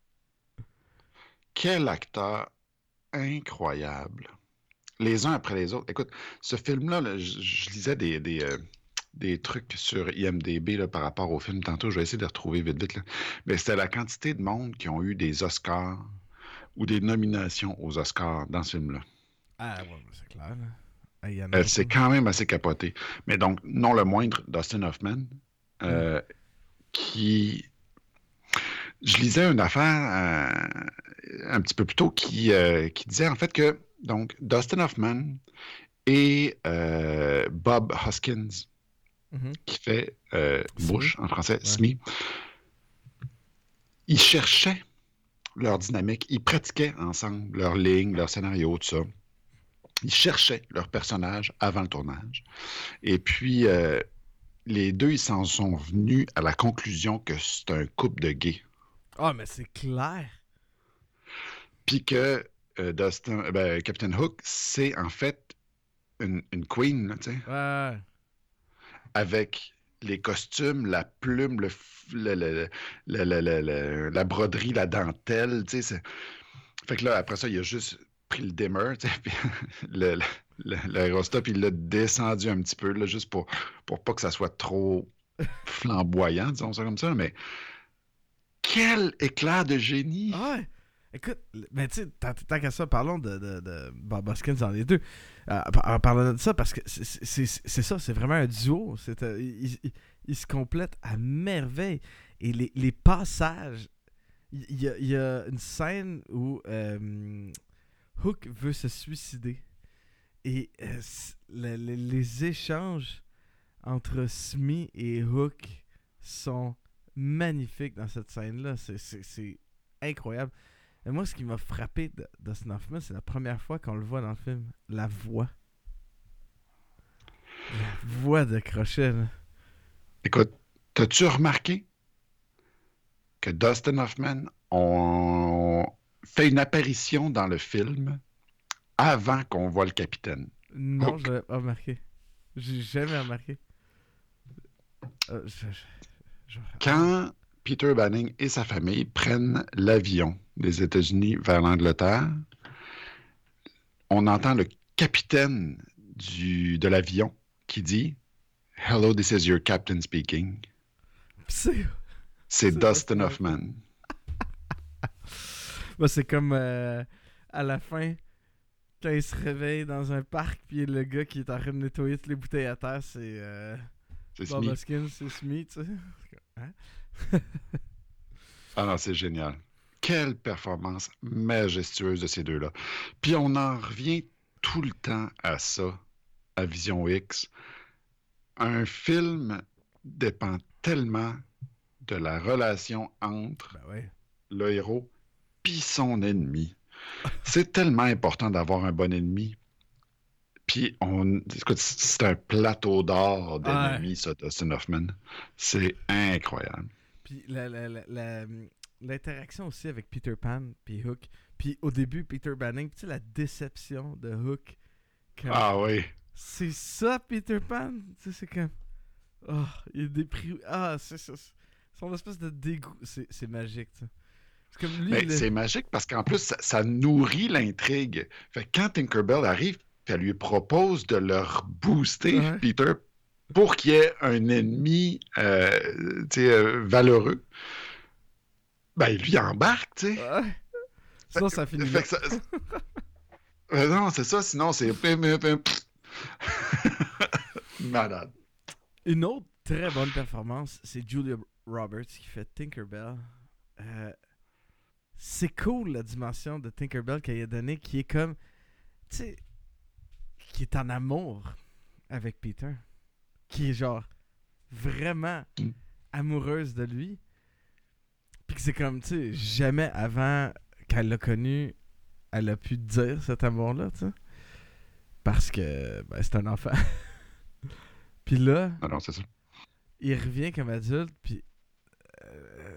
Quel acteur incroyable. Les uns après les autres. Écoute, ce film-là, là, je, je lisais des, des, euh, des trucs sur I M D B là, par rapport au film. Tantôt, je vais essayer de les retrouver vite, vite. Là. Mais c'était la quantité de monde qui ont eu des Oscars ou des nominations aux Oscars dans ce film-là. Ah, ouais, mais c'est clair. Là. Ah, il y en a Euh, beaucoup. c'est quand même assez capoté. Mais donc, non le moindre, Dustin Hoffman, euh, Mm. qui... Je lisais une affaire euh, un petit peu plus tôt qui, euh, qui disait en fait que donc Dustin Hoffman et euh, Bob Hoskins, Mhm. qui fait euh, Smee. Bush en français, Ouais. Smee, ils cherchaient leur dynamique, ils pratiquaient ensemble leur ligne, leur scénario, tout ça. Ils cherchaient leur personnage avant le tournage. Et puis, euh, les deux, ils s'en sont venus à la conclusion que c'est un couple de gays. Ah, mais c'est clair. Puis que euh, Dustin, ben, Captain Hook, c'est en fait une, une queen, là, tu sais, Ouais. avec les costumes, la plume, le, f- le- le- le- le- le- le- la broderie, la dentelle, tu sais. c'est- Fait que là, après ça, il a juste pris le dimmer, tu sais, puis le, le, le, l'aérostop, il l'a descendu un petit peu, là, juste pour, pour pas que ça soit trop flamboyant, disons ça comme ça, mais quel éclat de génie! Ah ouais. Écoute, le- mais tu sais, tant, tant qu'à ça, parlons de, de, de Bob Hoskins dans les deux. Euh, par- en parlant de ça, parce que c'est, c'est, c'est- c'est ça, c'est vraiment un duo. C'est, euh, ils, ils- ils se complètent à merveille. Et les, les passages, il il y, a- il y a une scène où euh, Hook veut se suicider. Et euh, c- le- le- les échanges entre Smee et Hook sont magnifiques dans cette scène-là. C'est, c'est, c'est incroyable. Et moi, ce qui m'a frappé de Dustin Hoffman, c'est la première fois qu'on le voit dans le film. La voix. La voix de Crochet, là. Écoute, t'as-tu remarqué que Dustin Hoffman ont fait une apparition dans le film avant qu'on voit le capitaine? Non, Hook. je l'avais pas remarqué. J'ai jamais remarqué. Euh, je- je- je- Quand Peter Banning et sa famille prennent l'avion des États-Unis vers l'Angleterre, on entend le capitaine du, de l'avion qui dit « Hello, this is your captain speaking C'est, ». C'est C'est Dustin Dustin Hoffman. bah, c'est comme euh, à la fin, quand il se réveille dans un parc, puis le gars qui est en train de nettoyer toutes les bouteilles à terre, c'est euh, C'est Bob Smee. Hoskins, c'est Smee, tu sais. Hein? Ah non, c'est génial. Quelle performance majestueuse de ces deux-là. Puis on en revient tout le temps à ça, à Vision X. Un film dépend tellement de la relation entre Ben ouais. le héros puis son ennemi. C'est tellement important d'avoir un bon ennemi. Puis on, écoute, c'est un plateau d'or d'ennemis, ça, Dustin Hoffman. C'est incroyable. Puis la, la, la, la- l'interaction aussi avec Peter Pan puis Hook. Puis au début, Peter Banning, tu sais, la déception de Hook. Comme, Ah oui. c'est ça, Peter Pan? Tu sais, c'est comme... Oh, il est déprimé. Ah, c'est ça. Son espèce de dégoût. C'est, c'est magique, ça. C'est comme lui, Mais il c'est est... magique parce qu'en plus, ça, ça nourrit l'intrigue. Fait que quand Tinkerbell arrive, elle lui propose de leur booster Ouais. Peter pour qu'il y ait un ennemi euh, tu sais, euh, valeureux. Ben, lui il embarque, tu sais. Ouais. Sinon, ça finit Fait là. que ça- Euh, non, c'est ça, sinon c'est... Malade. Une autre très bonne performance, c'est Julia Roberts qui fait Tinkerbell. Euh, c'est cool la dimension de Tinkerbell qu'elle a donnée, qui est comme, tu sais, qui est en amour avec Peter, qui est genre vraiment Mm. amoureuse de lui. Puis que c'est comme, tu sais, jamais avant qu'elle l'a connu, elle a pu dire cet amour-là, tu sais. Parce que ben, c'est un enfant. Puis là, Non, non, c'est ça. il revient comme adulte, puis euh,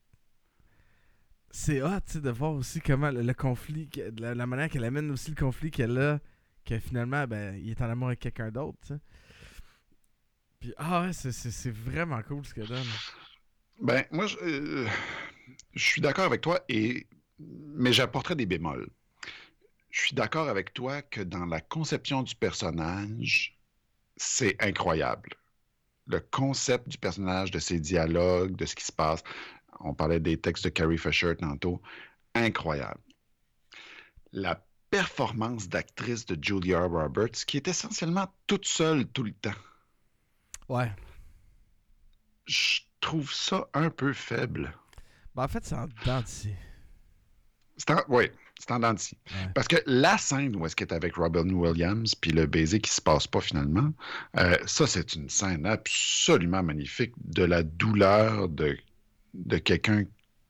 c'est hot, tu sais, de voir aussi comment le, le conflit, que- la, la manière qu'elle amène aussi le conflit qu'elle a, que finalement, ben, il est en amour avec quelqu'un d'autre, tu sais. Puis, ah ouais, c'est, c'est, c'est vraiment cool ce qu'elle donne. Ben, moi, je, euh, je suis d'accord avec toi, et mais j'apporterais des bémols. Je suis d'accord avec toi que dans la conception du personnage, c'est incroyable. Le concept du personnage, de ses dialogues, de ce qui se passe. On parlait des textes de Carrie Fisher tantôt. Incroyable. La performance d'actrice de Julia Roberts, qui est essentiellement toute seule tout le temps. Ouais. Je trouve ça un peu faible. Ben, en fait, c'est en dents d'ici. C'est en... Oui, c'est en dents de scie. Ouais. Parce que la scène où est-ce qu'elle est avec Robin Williams, puis le baiser qui se passe pas finalement, euh, ça, c'est une scène absolument magnifique de la douleur de, de quelqu'un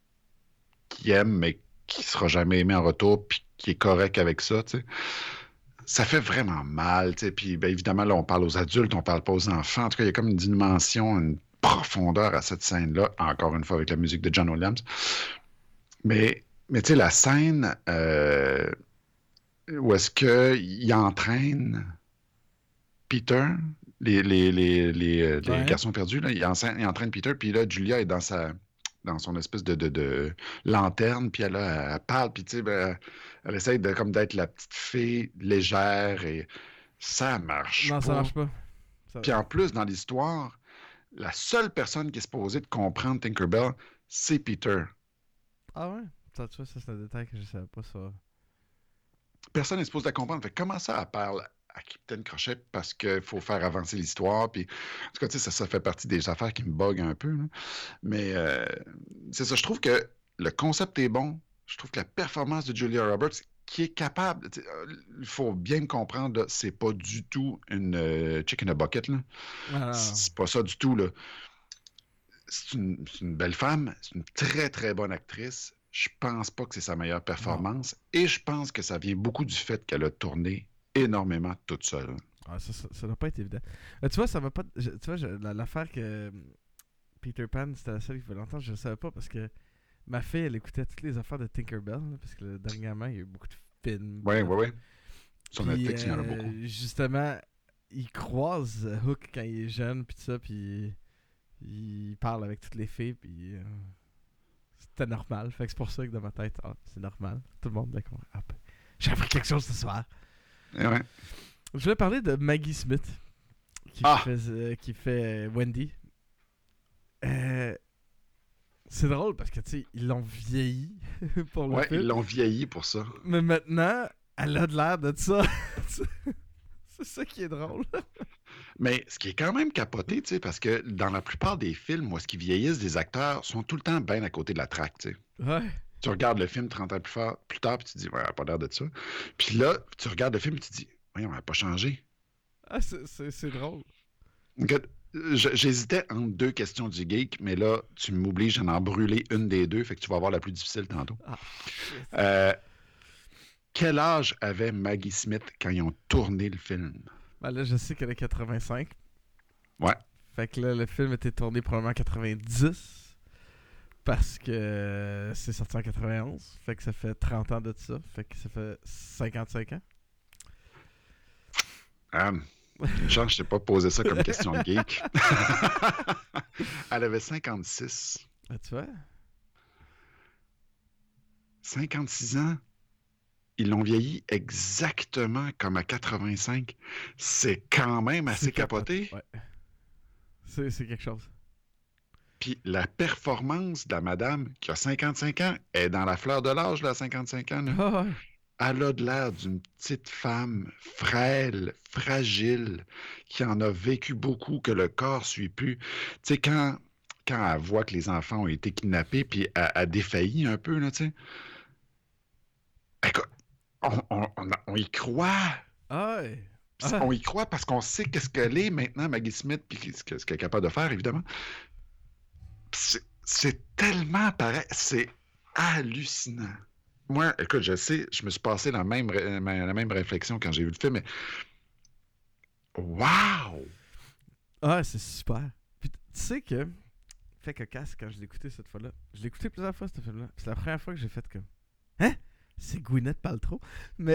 qui aime, mais qui sera jamais aimé en retour, puis qui est correct avec ça, tu sais. Ça fait vraiment mal, tu sais. Puis ben, évidemment, là, on parle aux adultes, on parle pas aux enfants. En tout cas, il y a comme une dimension, une profondeur à cette scène-là, encore une fois avec la musique de John Williams. Mais, mais tu sais, la scène euh, où est-ce qu'il entraîne Peter, les, les, les, les, les Ouais. garçons perdus, là, il, entraîne, il entraîne Peter, puis là, Julia est dans sa dans son espèce de, de, de lanterne, puis elle, elle, elle parle, puis tu sais, ben, elle essaye de, comme d'être la petite fée légère, et ça marche Non, pas. ça marche pas. Ça- Puis en plus, dans l'histoire, la seule personne qui est supposée de comprendre Tinkerbell, c'est Peter. Ah ouais? Ça, tu vois, ça, c'est un détail que je savais pas, ça. Personne n'est supposé la comprendre. Fait que comment ça, elle parle à Capitaine Crochet parce qu'il faut faire avancer l'histoire. Puis, en tout cas, tu sais, ça, ça fait partie des affaires qui me buguent un peu. Là. Mais euh, c'est ça, je trouve que le concept est bon. Je trouve que la performance de Julia Roberts, qui est capable, tu sais, euh, il faut bien me comprendre, là, c'est pas du tout une euh, chick in a bucket. Là. Ah, non, non. C'est pas ça du tout. Là. C'est une, c'est une belle femme, c'est une très, très bonne actrice. Je pense pas que c'est sa meilleure performance. Et je pense que ça vient beaucoup du fait qu'elle a tourné énormément toute seule. Ah, ça, ça, ça doit pas être évident. Euh, tu vois, ça va pas. je- tu vois, je- la- l'affaire que euh, Peter Pan, c'était la seule qui voulait l'entendre, je le savais pas parce que ma fille, elle écoutait toutes les affaires de Tinkerbell. Là, parce que là, dernièrement, il y a eu beaucoup de films. Oui, puis oui, oui. Sur Puis, Netflix, il y en a euh, beaucoup. Justement, il croise euh, Hook quand il est jeune, puis tout ça, puis il parle avec toutes les filles, puis euh, c'était normal. Fait que c'est pour ça que dans ma tête, ah, c'est normal. Tout le monde d'accord. Ah, ben, j'ai appris quelque chose ce soir. Et ouais. Je voulais parler de Maggie Smith, qui, Ah! fait, euh, qui fait Wendy. Euh, c'est drôle parce que, tu sais, ils l'ont vieilli pour le Ouais, film. ils l'ont vieilli pour ça. Mais maintenant, elle a de l'air de ça. C'est ça qui est drôle. Mais ce qui est quand même capoté, tu sais, parce que dans la plupart des films où est-ce qu'ils vieillissent, des acteurs sont tout le temps bien à côté de la traque, tu sais. Ouais. Tu regardes le film trente ans plus, fort, plus tard, puis tu te dis, ouais, elle n'a pas l'air de ça. Puis là, tu regardes le film, et tu te dis, voyons, elle n'a pas changé. Ah, c'est, c'est, c'est drôle. Écoute, je- j'hésitais entre deux questions du geek, mais là, tu m'obliges à en brûler une des deux, fait que tu vas avoir la plus difficile tantôt. Ah, Euh, quel âge avait Maggie Smith quand ils ont tourné le film? ben là, je sais qu'elle a quatre-vingt-cinq. Ouais. Fait que là, le film était tourné probablement en quatre-vingt-dix. Parce que euh, c'est sorti en quatre-vingt-onze. Fait que ça fait trente ans de ça. Fait que ça fait cinquante-cinq ans. Ah, une chance, je t'ai pas posé ça comme question de geek. Elle avait cinquante-six. Ah, tu vois? cinquante-six ans. Ils l'ont vieilli exactement comme à quatre-vingt-cinq. C'est quand même assez C'est capoté. capoté. Ouais. C'est, c'est quelque chose. Puis la performance de la madame qui a cinquante-cinq ans est dans la fleur de l'âge, là, à cinquante-cinq ans. Là. Ah, ouais. Elle a de l'air d'une petite femme frêle, fragile, qui en a vécu beaucoup, que le corps suit plus. Tu sais, quand, quand elle voit que les enfants ont été kidnappés, puis elle, elle défaillit un peu, là, tu sais. Écoute, on, on, on, on y croit. Ah, ouais. Puis Ah. On y croit parce qu'on sait qu'est-ce qu'elle est maintenant, Maggie Smith, puis ce que- ce qu'elle est capable de faire, évidemment. Puis C'est, c'est tellement pareil. C'est hallucinant. Moi, écoute, je sais, je me suis passé la même, ré- la même réflexion quand j'ai vu le film, mais wow! Ah, c'est super. Puis tu sais que, fait cocasse quand je l'ai écouté cette fois-là. Je l'ai écouté plusieurs fois, ce film-là. Puis c'est la première fois que j'ai fait comme. Hein? C'est Gwyneth Paltrow? Mais.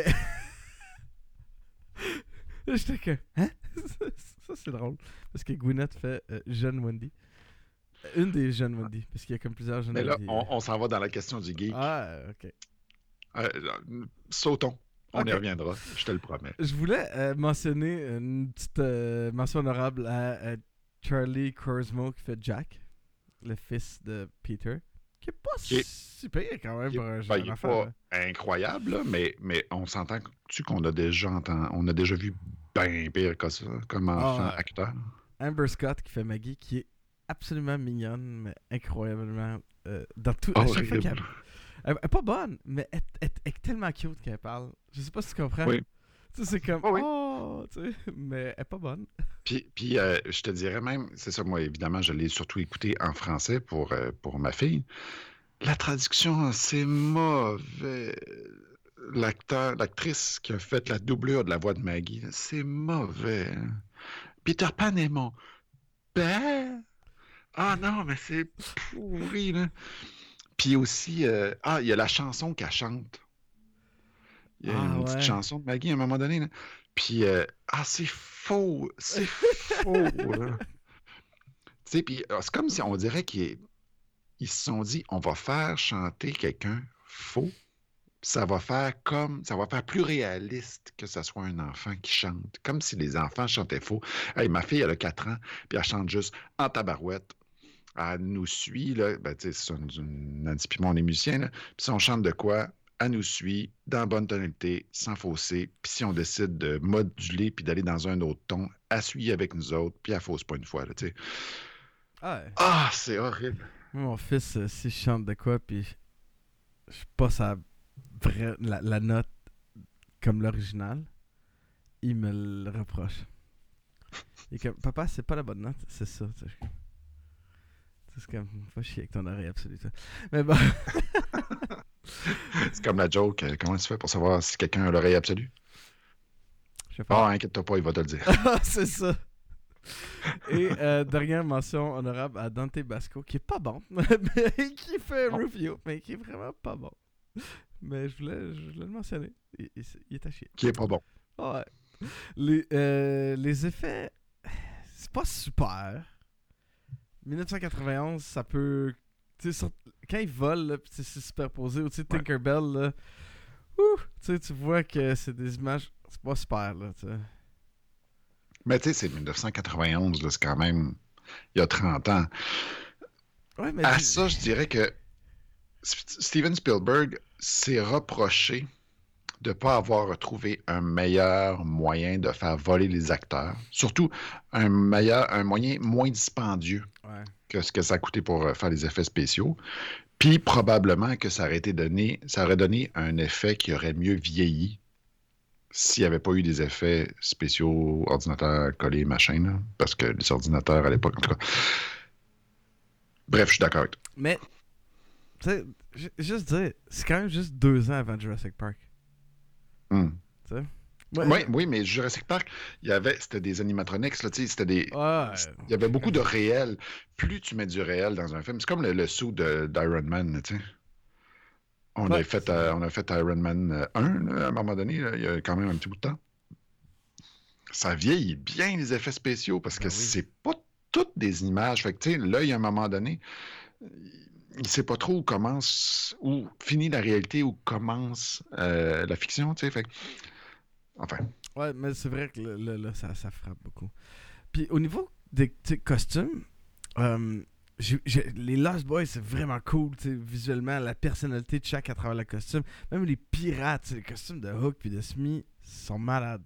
J'étais que. Hein? Ça, c'est drôle. Parce que Gwyneth fait euh, jeune Wendy. Une des jeunes Wendy. Parce qu'il y a comme plusieurs jeunes Mais là, Wendy. on, on s'en va dans la question du geek. Ah, ok. Euh, sautons. On Ok. y reviendra, je te le promets. Je voulais euh, mentionner une petite euh, mention honorable à, à Charlie Cosmo qui fait Jack, le fils de Peter, qui est pas Qui est- si pire quand même Il pour un ben, jeune il est enfant. pas là. incroyable, là, mais, mais on s'entend-tu qu'on a déjà entendu, on a déjà vu bien pire que ça, comme enfant Ah, ouais. acteur. Amber Scott qui fait Maggie, qui est absolument mignonne, mais incroyablement euh, dans tout. À chaque fois Horrible. qu'elle elle, elle est pas bonne, mais elle, elle- elle est tellement cute quand elle parle. Je sais pas si tu comprends. Oui. Tu sais, c'est comme Oh oui. oh, tu sais, mais elle est pas bonne. Puis, puis euh, je te dirais même, c'est ça, moi, évidemment, je l'ai surtout écouté en français pour, euh, pour ma fille. La traduction, c'est mauvais. L'acteur, l'actrice qui a fait la doublure de la voix de Maggie, c'est mauvais. Peter Pan est mon père. Ah non, mais c'est pourri, là. Puis aussi, euh, ah, il y a la chanson qu'elle chante. Il y a Ah, une ouais. petite chanson de Maggie à un moment donné, là. Puis, euh, ah, c'est faux, c'est faux, là. Tu sais, puis ah, c'est comme si on dirait qu'ils ils se sont dit, on va faire chanter quelqu'un faux. Ça va faire comme, ça va faire plus réaliste que ce soit un enfant qui chante. Comme si les enfants chantaient faux. Hey, ma fille, elle a quatre ans, puis elle chante juste en tabarouette. Elle nous suit, là. Ben, tu sais, c'est une, une, Nancy puis moi, on est musiciens, là. Puis si on chante de quoi, elle nous suit dans bonne tonalité, sans fausser. Puis si on décide de moduler puis d'aller dans un autre ton, elle suit avec nous autres, puis elle fausse pas une fois, là, tu sais. Ah, ouais. Ah, c'est horrible. Moi, mon fils, euh, s'il chante de quoi, puis je passe à vraie, la, la note comme l'original, il me le reproche. Il est comme, papa, c'est pas la bonne note, c'est ça. tu sais, je- C'est comme, pas chier avec ton oreille absolue. ça. Mais bon, C'est comme la joke. euh, Comment tu fais pour savoir si quelqu'un a l'oreille absolue? je sais Ah, pas. inquiète-toi pas, il va te le dire. Ah, c'est ça. Et euh, dernière mention honorable à Dante Basco, qui est pas bon, mais qui fait un Non. review, mais qui est vraiment pas bon. Mais je voulais, je voulais le mentionner. Il, il, il est à chier. Qui est pas bon. Ouais. Les, euh, les effets, c'est pas super. dix-neuf cent quatre-vingt-onze, ça peut. Tu sais, sur- quand ils volent, là, pis c'est superposé, ou tu sais, Ouais. Tinkerbell, là, ouh, tu sais, tu vois que c'est des images. C'est pas super, là, tu sais. Mais tu sais, c'est dix-neuf cent quatre-vingt-onze, là, c'est quand même il y a trente ans. Ouais, mais. À du- ça, je dirais que S- Steven Spielberg s'est reproché de ne pas avoir trouvé un meilleur moyen de faire voler les acteurs. Surtout un meilleur, un moyen moins dispendieux Ouais. que ce que ça a coûté pour euh, faire les effets spéciaux. Puis probablement que ça aurait été donné, ça aurait donné un effet qui aurait mieux vieilli s'il n'y avait pas eu des effets spéciaux, ordinateurs collés, machin, là, parce que les ordinateurs à l'époque, en tout cas. Bref, je suis d'accord avec toi. Mais, tu sais, ju- juste dire, c'est quand même juste deux ans avant Jurassic Park. Hmm. Tu sais? Ouais, Oui, oui, mais Jurassic Park, il y avait, c'était des animatronics, là, tu sais, c'était des. Ouais. Il y avait beaucoup de réel. Plus tu mets du réel dans un film, c'est comme le, le saut de- d'Iron Man, là, tu sais. On, Ouais, a fait, c'est euh, vrai. on a fait Iron Man euh, un, là, à un moment donné, là, il y a quand même un petit bout de temps. Ça vieillit bien, les effets spéciaux, parce que Ben oui. c'est pas toutes des images. Fait que, tu sais, l'œil, à un moment donné, il sait pas trop où commence, où finit la réalité, où commence euh, la fiction, tu sais. Fait que- enfin, Ouais, mais c'est vrai que là, là, là, ça, ça frappe beaucoup. Puis au niveau des tu sais, costumes, euh, j'ai- j'ai- les Lost Boys, c'est vraiment cool, tu sais, visuellement, la personnalité de chaque à travers le costume. Même les pirates, tu sais, les costumes de Hook puis de Smee sont malades.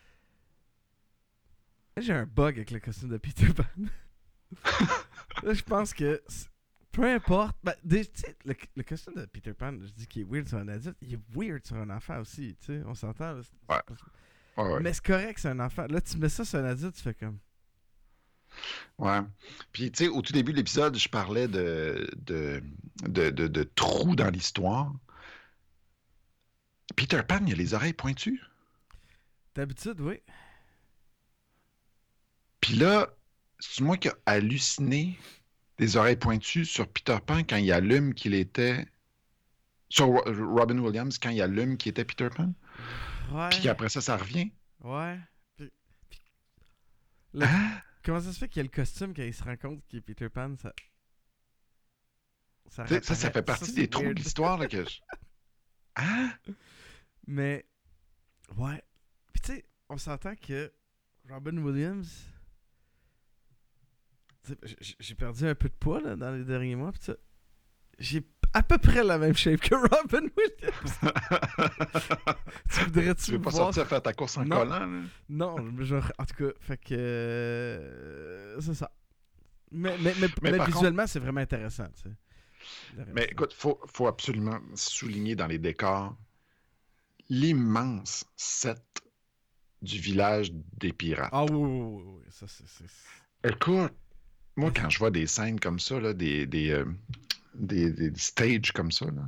Là, j'ai un bug avec le costume de Peter Pan. Là, je pense que c'est- peu importe, ben, des- tu sais, le, le costume de Peter Pan, je dis qu'il est weird sur un adulte, il est weird sur un enfant aussi, tu sais, on s'entend. là, c'est- Ouais. ouais, ouais. Mais c'est correct, c'est un enfant. Là, tu mets ça sur un adulte, tu fais comme. Ouais. Puis, tu sais, au tout début de l'épisode, je parlais de, de, de, de, de trous dans l'histoire. Peter Pan, il a les oreilles pointues. D'habitude, oui. Puis là, c'est moi qui ai halluciné des oreilles pointues sur Peter Pan quand il allume qu'il était... Sur Robin Williams quand il allume qu'il était Peter Pan? Ouais. Puis qu'après ça, ça revient? Ouais. Puis, puis... Le... Hein? Comment ça se fait qu'il y a le costume quand il se rend compte qu'il est Peter Pan? Ça, ça, ça, ça, ça fait partie ça, des weird. trous de l'histoire. Là, que je... Hein? Mais, ouais. Puis tu sais, on s'entend que Robin Williams... J'ai perdu un peu de poids là, dans les derniers mois. Pis ça, j'ai à peu près la même shape que Robin Williams. Tu voudrais-tu Tu veux pas voir... sortir faire ta course en non. collant? Là? Non, genre, en tout cas, fait que... Euh, c'est ça. Mais, mais, mais, mais, mais visuellement, contre... c'est vraiment intéressant. Tu sais. Mais écoute, il faut, faut absolument souligner dans les décors l'immense set du village des pirates. Ah oui, oui, oui. Ça, c'est... c'est... Écoute, moi, quand je vois des scènes comme ça, là, des, des, euh, des, des stages comme ça, là,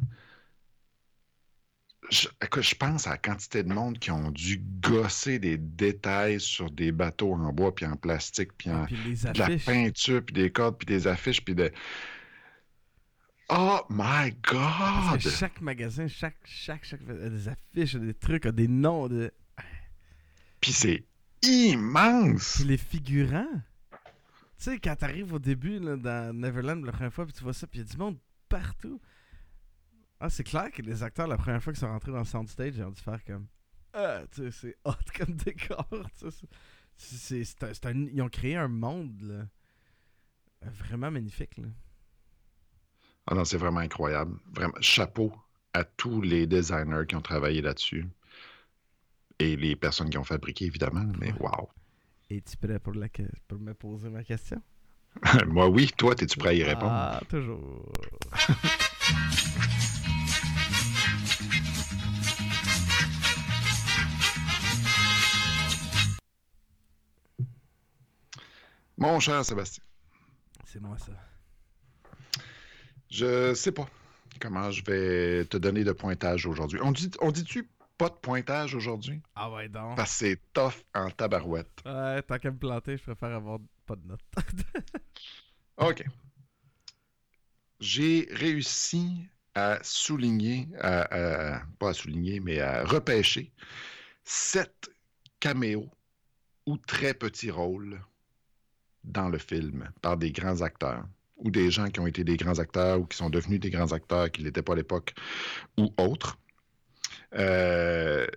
je, écoute, je pense à la quantité de monde qui ont dû gosser des détails sur des bateaux en bois, puis en plastique, puis en puis les de la peinture, puis des cordes, puis des affiches, puis de... Oh my God! Parce que chaque magasin, chaque, chaque, chaque... a des affiches, a des trucs, a des noms, de... Puis c'est immense! Puis les figurants... Tu sais, quand t'arrives au début là, dans Neverland la première fois, puis tu vois ça, puis il y a du monde partout. Ah, c'est clair que les acteurs, la première fois qu'ils sont rentrés dans le soundstage, ils ont dû faire comme... Ah, tu sais, c'est hot comme décor. Tu sais, c'est, c'est, c'est, un, c'est un, ils ont créé un monde, là. Vraiment magnifique, là. Ah non, c'est vraiment incroyable. Vraiment, chapeau à tous les designers qui ont travaillé là-dessus. Et les personnes qui ont fabriqué, évidemment, mais ouais. Wow! Es-tu prêt pour, la... pour me poser ma question? Moi, oui. Toi, es-tu prêt à y répondre? Ah, toujours. Mon cher Sébastien. C'est moi, ça. Je sais pas comment je vais te donner de pointage aujourd'hui. On dit, on dit-tu pas de pointage aujourd'hui? Ah ouais, donc. Parce que c'est tough en tabarouette. Ouais, tant qu'à me planter, je préfère avoir pas de notes. OK. J'ai réussi à souligner, à, à, pas à souligner, mais à repêcher sept caméos ou très petits rôles dans le film par des grands acteurs ou des gens qui ont été des grands acteurs ou qui sont devenus des grands acteurs qui ne l'étaient pas à l'époque ou autres. Euh...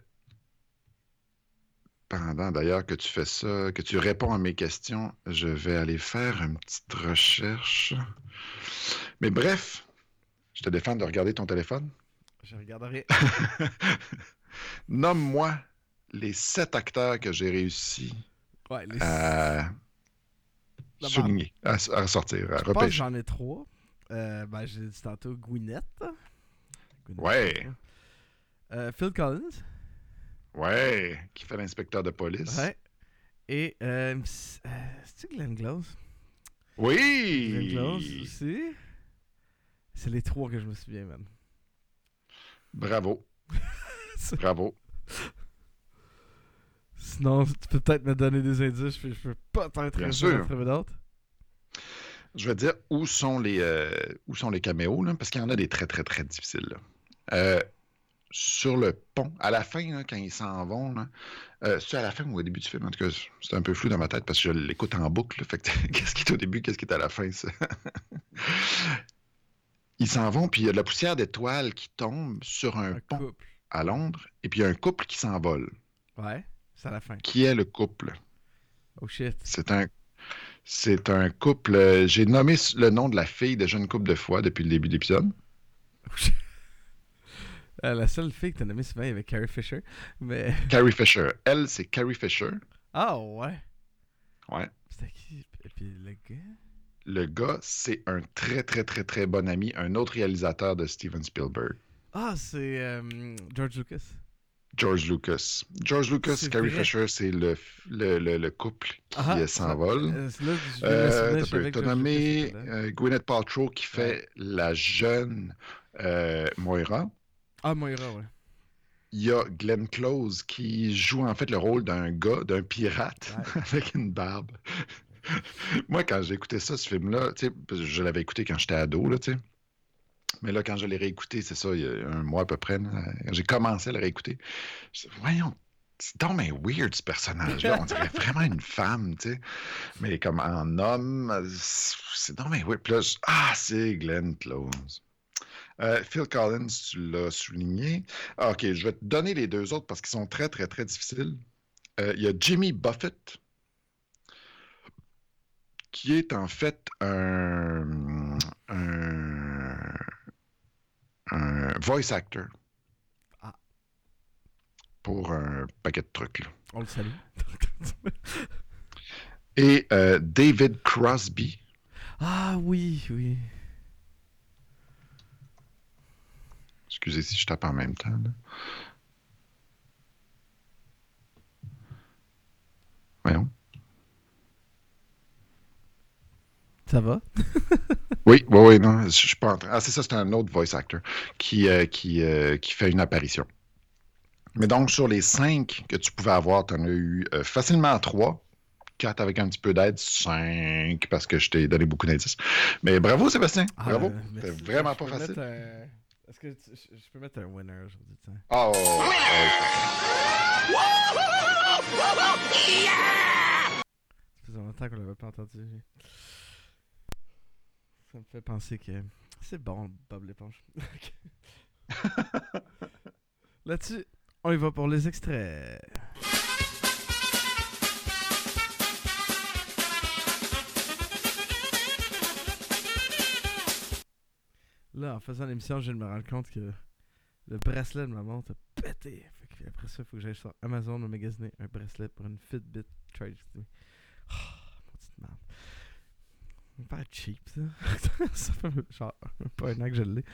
Pendant d'ailleurs que tu fais ça, que tu réponds à mes questions, je vais aller faire une petite recherche. Mais bref, je te défends de regarder ton téléphone. Je regarderai. Nomme-moi les sept acteurs que j'ai réussi ouais, les... à souligner, à, à ressortir, à je repêcher. pense que j'en ai trois. Euh, ben, j'ai dit tantôt Gwyneth. Gwyneth ouais. Euh, Phil Collins. Ouais, qui fait l'inspecteur de police. Ouais. Et, euh, euh, c'est-tu Glenn Close? Oui! Glenn Close aussi. C'est les trois que je me souviens, man. Bravo. Bravo. Sinon, tu peux peut-être me donner des indices, puis je peux peut-être réussir à trouver d'autres. Je vais te dire où sont les, euh, où sont les caméos, là, parce qu'il y en a des très, très, très difficiles. Là. Euh, sur le pont, à la fin, là, quand ils s'en vont, là, euh, c'est à la fin ou au début du film? En tout cas, c'est un peu flou dans ma tête parce que je l'écoute en boucle. Là, fait que qu'est-ce qui est au début, qu'est-ce qui est à la fin, ça? Ils s'en vont, puis il y a de la poussière d'étoiles qui tombe sur un, un pont couple. À Londres, et puis il y a un couple qui s'envole. Ouais, c'est à la fin. Qui est le couple? Oh shit. C'est un, c'est un couple... Euh, j'ai nommé le nom de la fille déjà une couple de fois depuis le début de l'épisode. Oh shit. Euh, la seule fille que t'as nommée souvent, il y avait Carrie Fisher, mais... Carrie Fisher. Elle, c'est Carrie Fisher. Ah, ouais. Ouais. C'était qui? Et puis le gars? Le gars, c'est un très, très, très, très bon ami, un autre réalisateur de Steven Spielberg. Ah, c'est euh, George Lucas. George Lucas. George Lucas, c'est Carrie vrai. Fisher, c'est le, le, le, le couple qui ah, s'envole. Tu euh, as nommé euh, Gwyneth Paltrow qui fait ouais. la jeune euh, Moira. Ah, Moira, ouais. Il y a Glenn Close qui joue en fait le rôle d'un gars, d'un pirate ouais. avec une barbe. Moi, quand j'ai écouté ça, ce film-là, tu sais, parce que je l'avais écouté quand j'étais ado, là, tu sais. Mais là, quand je l'ai réécouté, c'est ça, il y a un mois à peu près, là, quand j'ai commencé à le réécouter, je me suis dit, voyons, c'est donc bien weird, ce personnage-là. On dirait vraiment une femme, tu sais. Mais comme en homme, c'est donc bien weird. Puis là, je- ah, c'est Glenn Close. Euh, Phil Collins, tu l'as souligné. Ah, OK, je vais te donner les deux autres parce qu'ils sont très, très, très difficiles. Euh, Il y a Jimmy Buffett, qui est en fait un, un, un voice actor Ah. pour un paquet de trucs, là. On le salue. Et euh, David Crosby, Ah oui, oui. excusez si je tape en même temps, là. Voyons. Ça va? Oui, oui, oui, non, je suis pas en train. Ah, c'est ça, c'est un autre voice actor qui, euh, qui, euh, qui fait une apparition. Mais donc, sur les cinq que tu pouvais avoir, tu en as eu euh, facilement trois. Quatre avec un petit peu d'aide, cinq parce que je t'ai donné beaucoup d'indices. Mais bravo, Sébastien. Ah, Bravo. euh, C'était merci. vraiment Je pas peux facile. mettre un- Est-ce que tu- je je peux mettre un winner aujourd'hui, tiens? Oh, oh, Ça faisait longtemps qu'on l'avait pas entendu. Ça me fait penser que c'est bon, Bob l'éponge. Là-dessus, on y va pour les extraits. Là, en faisant l'émission, je viens de me rendre compte que le bracelet de ma montre a pété. Fait que après ça, il faut que j'aille sur Amazon me magasiner un bracelet pour une Fitbit Charge. Oh, mon petite merde. Ça me paraît cheap, ça. Ça fait genre pas un an que je l'ai.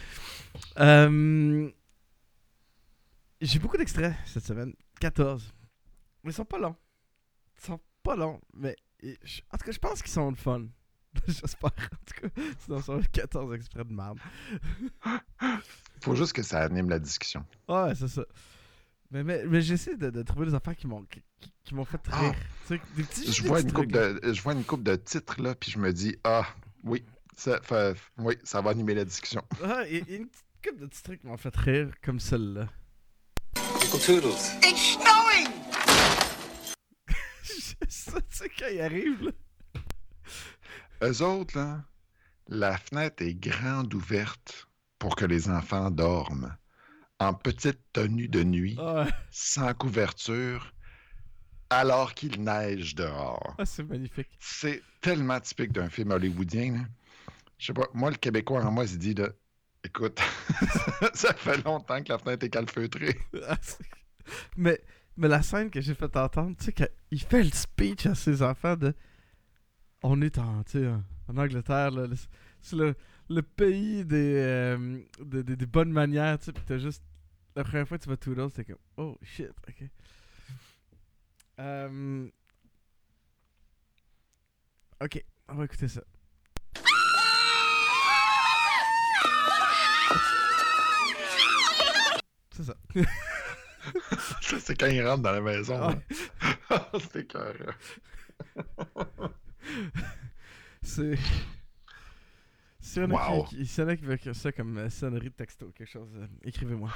Euh, J'ai beaucoup d'extraits cette semaine. quatorze. Mais ils sont pas longs. Ils sont pas longs, mais et je- en tout cas, je pense qu'ils sont le fun. J'espère. En tout cas, sinon, ça va être quatorze extraits de merde. faut juste que ça anime la discussion. Ouais, c'est ça. Mais, mais, mais j'essaie de, de trouver des affaires qui m'ont qui, qui- qui m'ont fait rire. Ah. Tu sais, des petits, Je des vois petits une coupe trucs, là. de, je vois une coupe de titres là, puis je me dis ah oui, ça, fait- oui, ça va animer la discussion. Ah, il y, il y a une petite couple de petits trucs qui m'ont fait rire, comme celle-là. Uncle Toodles. It's snowing! Ça, tu sais, quand il arrive, là. Eux autres là, la fenêtre est grande ouverte pour que les enfants dorment en petite tenue de nuit, Ah, sans couverture, alors qu'il neige dehors. ah, c'est magnifique. C'est tellement typique d'un film hollywoodien. Là. Je sais pas, moi, le Québécois en moi, il se dit, là, écoute, ça fait longtemps que la fenêtre est calfeutrée. Ah, c'est- mais, mais la scène que j'ai fait entendre, tu sais, quand il fait le speech à ses enfants de. On est en, tu sais, en, en Angleterre, là, le- c'est le, le pays des, euh, des, des- des bonnes manières, tu sais, pis t'as juste. La première fois que tu vas Toodles, t'es comme, oh shit, ok. Euh, ok, on va écouter ça. C'est ça. Ça, c'est quand ils rentrent dans la maison. Ah. là. C'est écœurant. C'est. S'il y en a Wow. qui, qui, s'il y en a qui veulent que ça comme euh, sonnerie de texto, quelque chose, euh, écrivez-moi.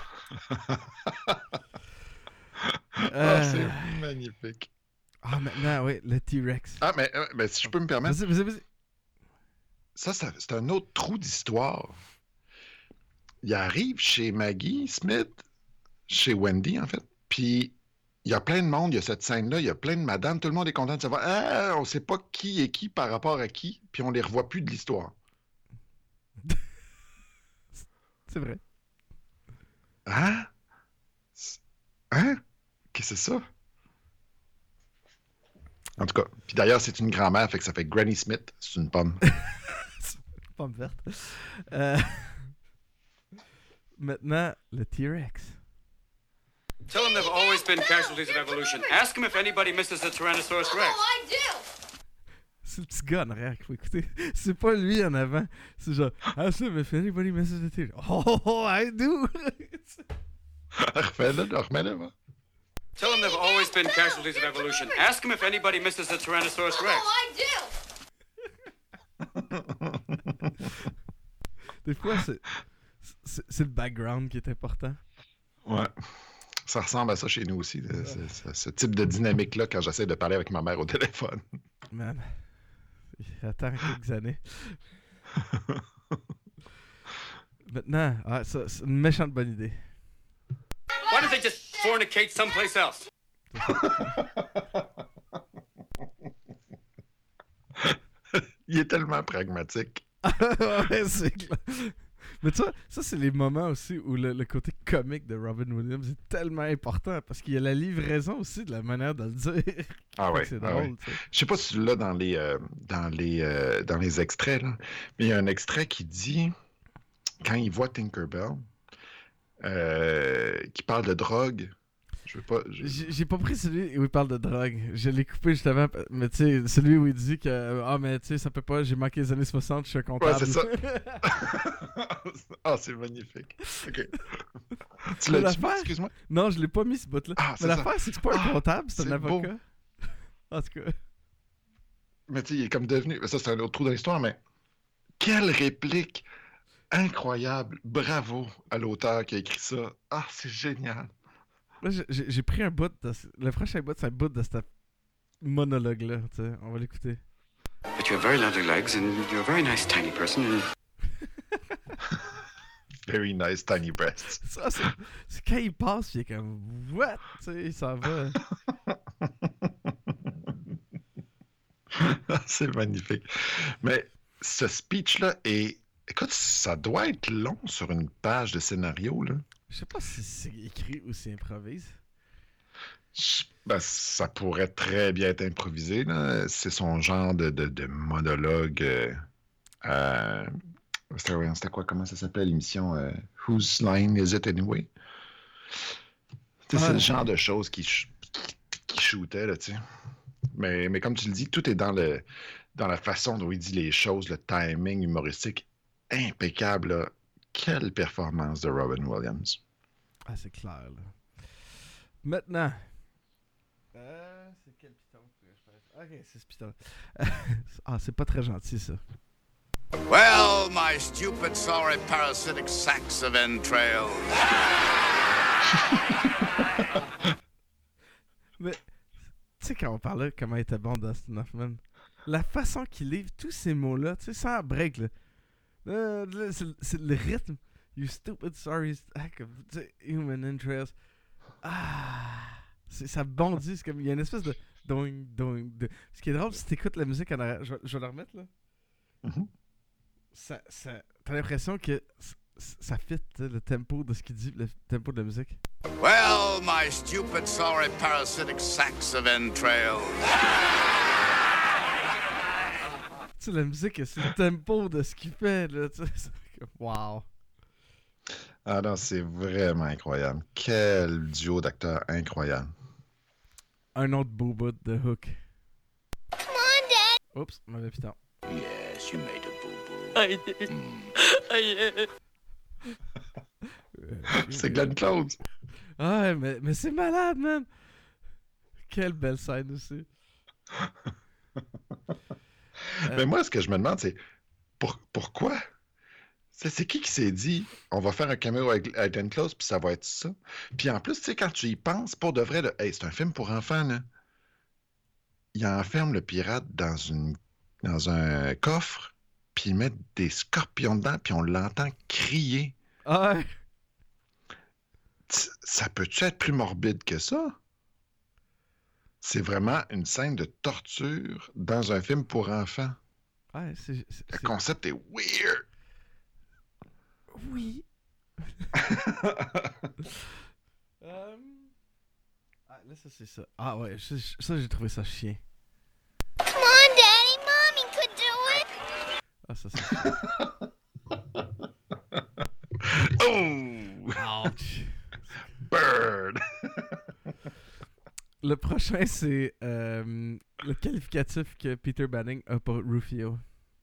Ah, Euh, c'est magnifique. Ah, maintenant, oui, le T-Rex. Ah, mais, euh, mais si je peux me permettre, Vas-y, vas-y, vas-y. ça, ça- c'est un autre trou d'histoire. Il arrive chez Maggie Smith, chez Wendy, en fait, puis il y a plein de monde, il y a cette scène-là, il y a plein de madames, tout le monde est content de savoir, ah, on sait pas qui est qui par rapport à qui, puis on les revoit plus de l'histoire. C'est vrai. Hein? C'est- Hein? Qu'est-ce que c'est ça? En tout cas, puis d'ailleurs, c'est une grand-mère, fait que ça fait Granny Smith, c'est une pomme. Pomme verte. Euh, Maintenant, le T-Rex. Tell them they've always been casualties of evolution. Ask them if anybody misses the Tyrannosaurus Rex. Oh, I do! C'est le petit gars en arrière qu'il faut écouter. C'est pas lui en avant. C'est genre, ah ça, mais if anybody messes the T-Rex. Oh, I do! Refais-le, remets-le, va. Tell them they've always been casualties of evolution. Ask them if anybody misses the Tyrannosaurus Rex. Oh, I do! Des fois, c'est, c'est, c'est le background qui est important. Ouais. Ça ressemble à ça chez nous aussi, de- ce, ce- ce type de dynamique-là quand j'essaie de parler avec ma mère au téléphone. Man. Attends quelques années. Maintenant, ah, ça, c'est une méchante bonne idée. Why don't they just fornicate someplace else? Il est tellement pragmatique. Ouais, c'est clair. Mais tu vois, ça, c'est les moments aussi où le, le côté comique de Robin Williams est tellement important parce qu'il y a la livraison aussi de la manière de le dire. Ah ouais. C'est ah drôle, ouais. tu sais. Je sais pas si tu l'as dans les, euh, dans les, euh, dans les extraits, là, mais il y a un extrait qui dit, quand il voit Tinkerbell, euh, qui parle de drogue, je veux pas... je- J'ai j'ai pas pris celui où il parle de drogue. Je l'ai coupé justement, mais tu sais, celui où il dit que ah, mais tu sais, ça peut pas, j'ai manqué les années soixante, je suis un comptable. Ouais, c'est ça. Ah, c'est magnifique. OK. Tu Mais l'as dit, l'affaire- excuse-moi? Non, je l'ai pas mis ce bout-là. Ah, mais c'est ça. l'affaire, c'est que c'est pas un Ah, comptable, c'est un c'est beau. avocat. En tout cas. Mais tu sais, il est comme devenu... Ça, c'est un autre trou dans l'histoire, mais quelle réplique incroyable. Bravo à l'auteur qui a écrit ça. Ah, c'est génial. Là, j'ai- j'ai j'ai pris un bout. De... ce- Le prochain bout, c'est un bout de ce monologue-là. Tu sais, on va l'écouter. But you have very lovely legs, and you're a very nice tiny person, and Very nice tiny breasts. Ça, c'est c'est quand il passe, il est comme what? Tu sais, il s'en va. C'est magnifique. Mais ce speech-là est... Écoute, ça doit être long sur une page de scénario, là. Je sais pas si c'est écrit ou si improvise. Je- Ben, ça pourrait très bien être improvisé, là. C'est son genre de, de, de monologue. euh, euh, C'était ouais, c'était quoi? Comment ça s'appelait l'émission? euh, Whose Line Is It Anyway? Tu sais, C'est Ouais. le genre de choses qui, ch- qui, qui shootait, là, tu sais. Mais, mais comme tu le dis, tout est dans, le, dans la façon dont il dit les choses, le timing humoristique impeccable, là. Quelle performance de Robin Williams. Ah, c'est clair, là. Maintenant. Euh, c'est quel piton que je fais? Ok, c'est ce piton. Ah, c'est pas très gentil, ça. Well, my stupid, sorry, parasitic sacks of entrails. Mais, tu sais, quand on parlait comment il était bon Dustin Hoffman, la façon qu'il livre tous ces mots-là, tu sais, sans break, là. Euh, là, c'est, c'est le rythme. You stupid, sorry, sack of tu sais, human entrails. Ah, c'est, ça bondit, c'est comme, il y a une espèce de doing, doing, de... Ce qui est drôle, si t'écoutes la musique en arrière, je, vais- je vais la remettre, là. Mhm. Ça, ça, t'as l'impression que c- c- ça fit, tu sais, le tempo de ce qu'il dit, le tempo de la musique. Well, my stupid, sorry, parasitic sacks of entrails. Tu sais, la musique, c'est le tempo de ce qu'il fait, là, tu sais. C'est comme, wow. Ah non, c'est vraiment incroyable. Quel duo d'acteurs incroyable. Un autre beau bout de Hook. Come on, Dad! Oups, mauvais piton. Yes, you made a boo-boo. I did. I did. Euh, C'est Glenn Close. Ah, ouais, mais, mais c'est malade, man! Quelle belle scène aussi. Mais moi, ce que je me demande, c'est pour- pourquoi? C'est c'est qui qui s'est dit on va faire un caméo avec, avec Glenn Close puis ça va être ça? Puis en plus, tu sais, quand tu y penses, pour de vrai, là, hey, c'est un film pour enfants, là. Il enferme le pirate dans une dans un coffre, puis il met des scorpions dedans, puis on l'entend crier. Ah, ouais. T- Ça peut-tu être plus morbide que ça? C'est vraiment une scène de torture dans un film pour enfants. Ouais, c'est. c'est- Le c'est- concept est weird. Oui. Euh, Ah, là, ça, c'est ça. Ah, ouais, ça, ça, j'ai trouvé ça chien. Come on, Daddy! Mommy could do it! Ah, ça, c'est chien. Oh! Ouch. Bird! Le prochain, c'est euh, le qualificatif que Peter Banning a pour Rufio.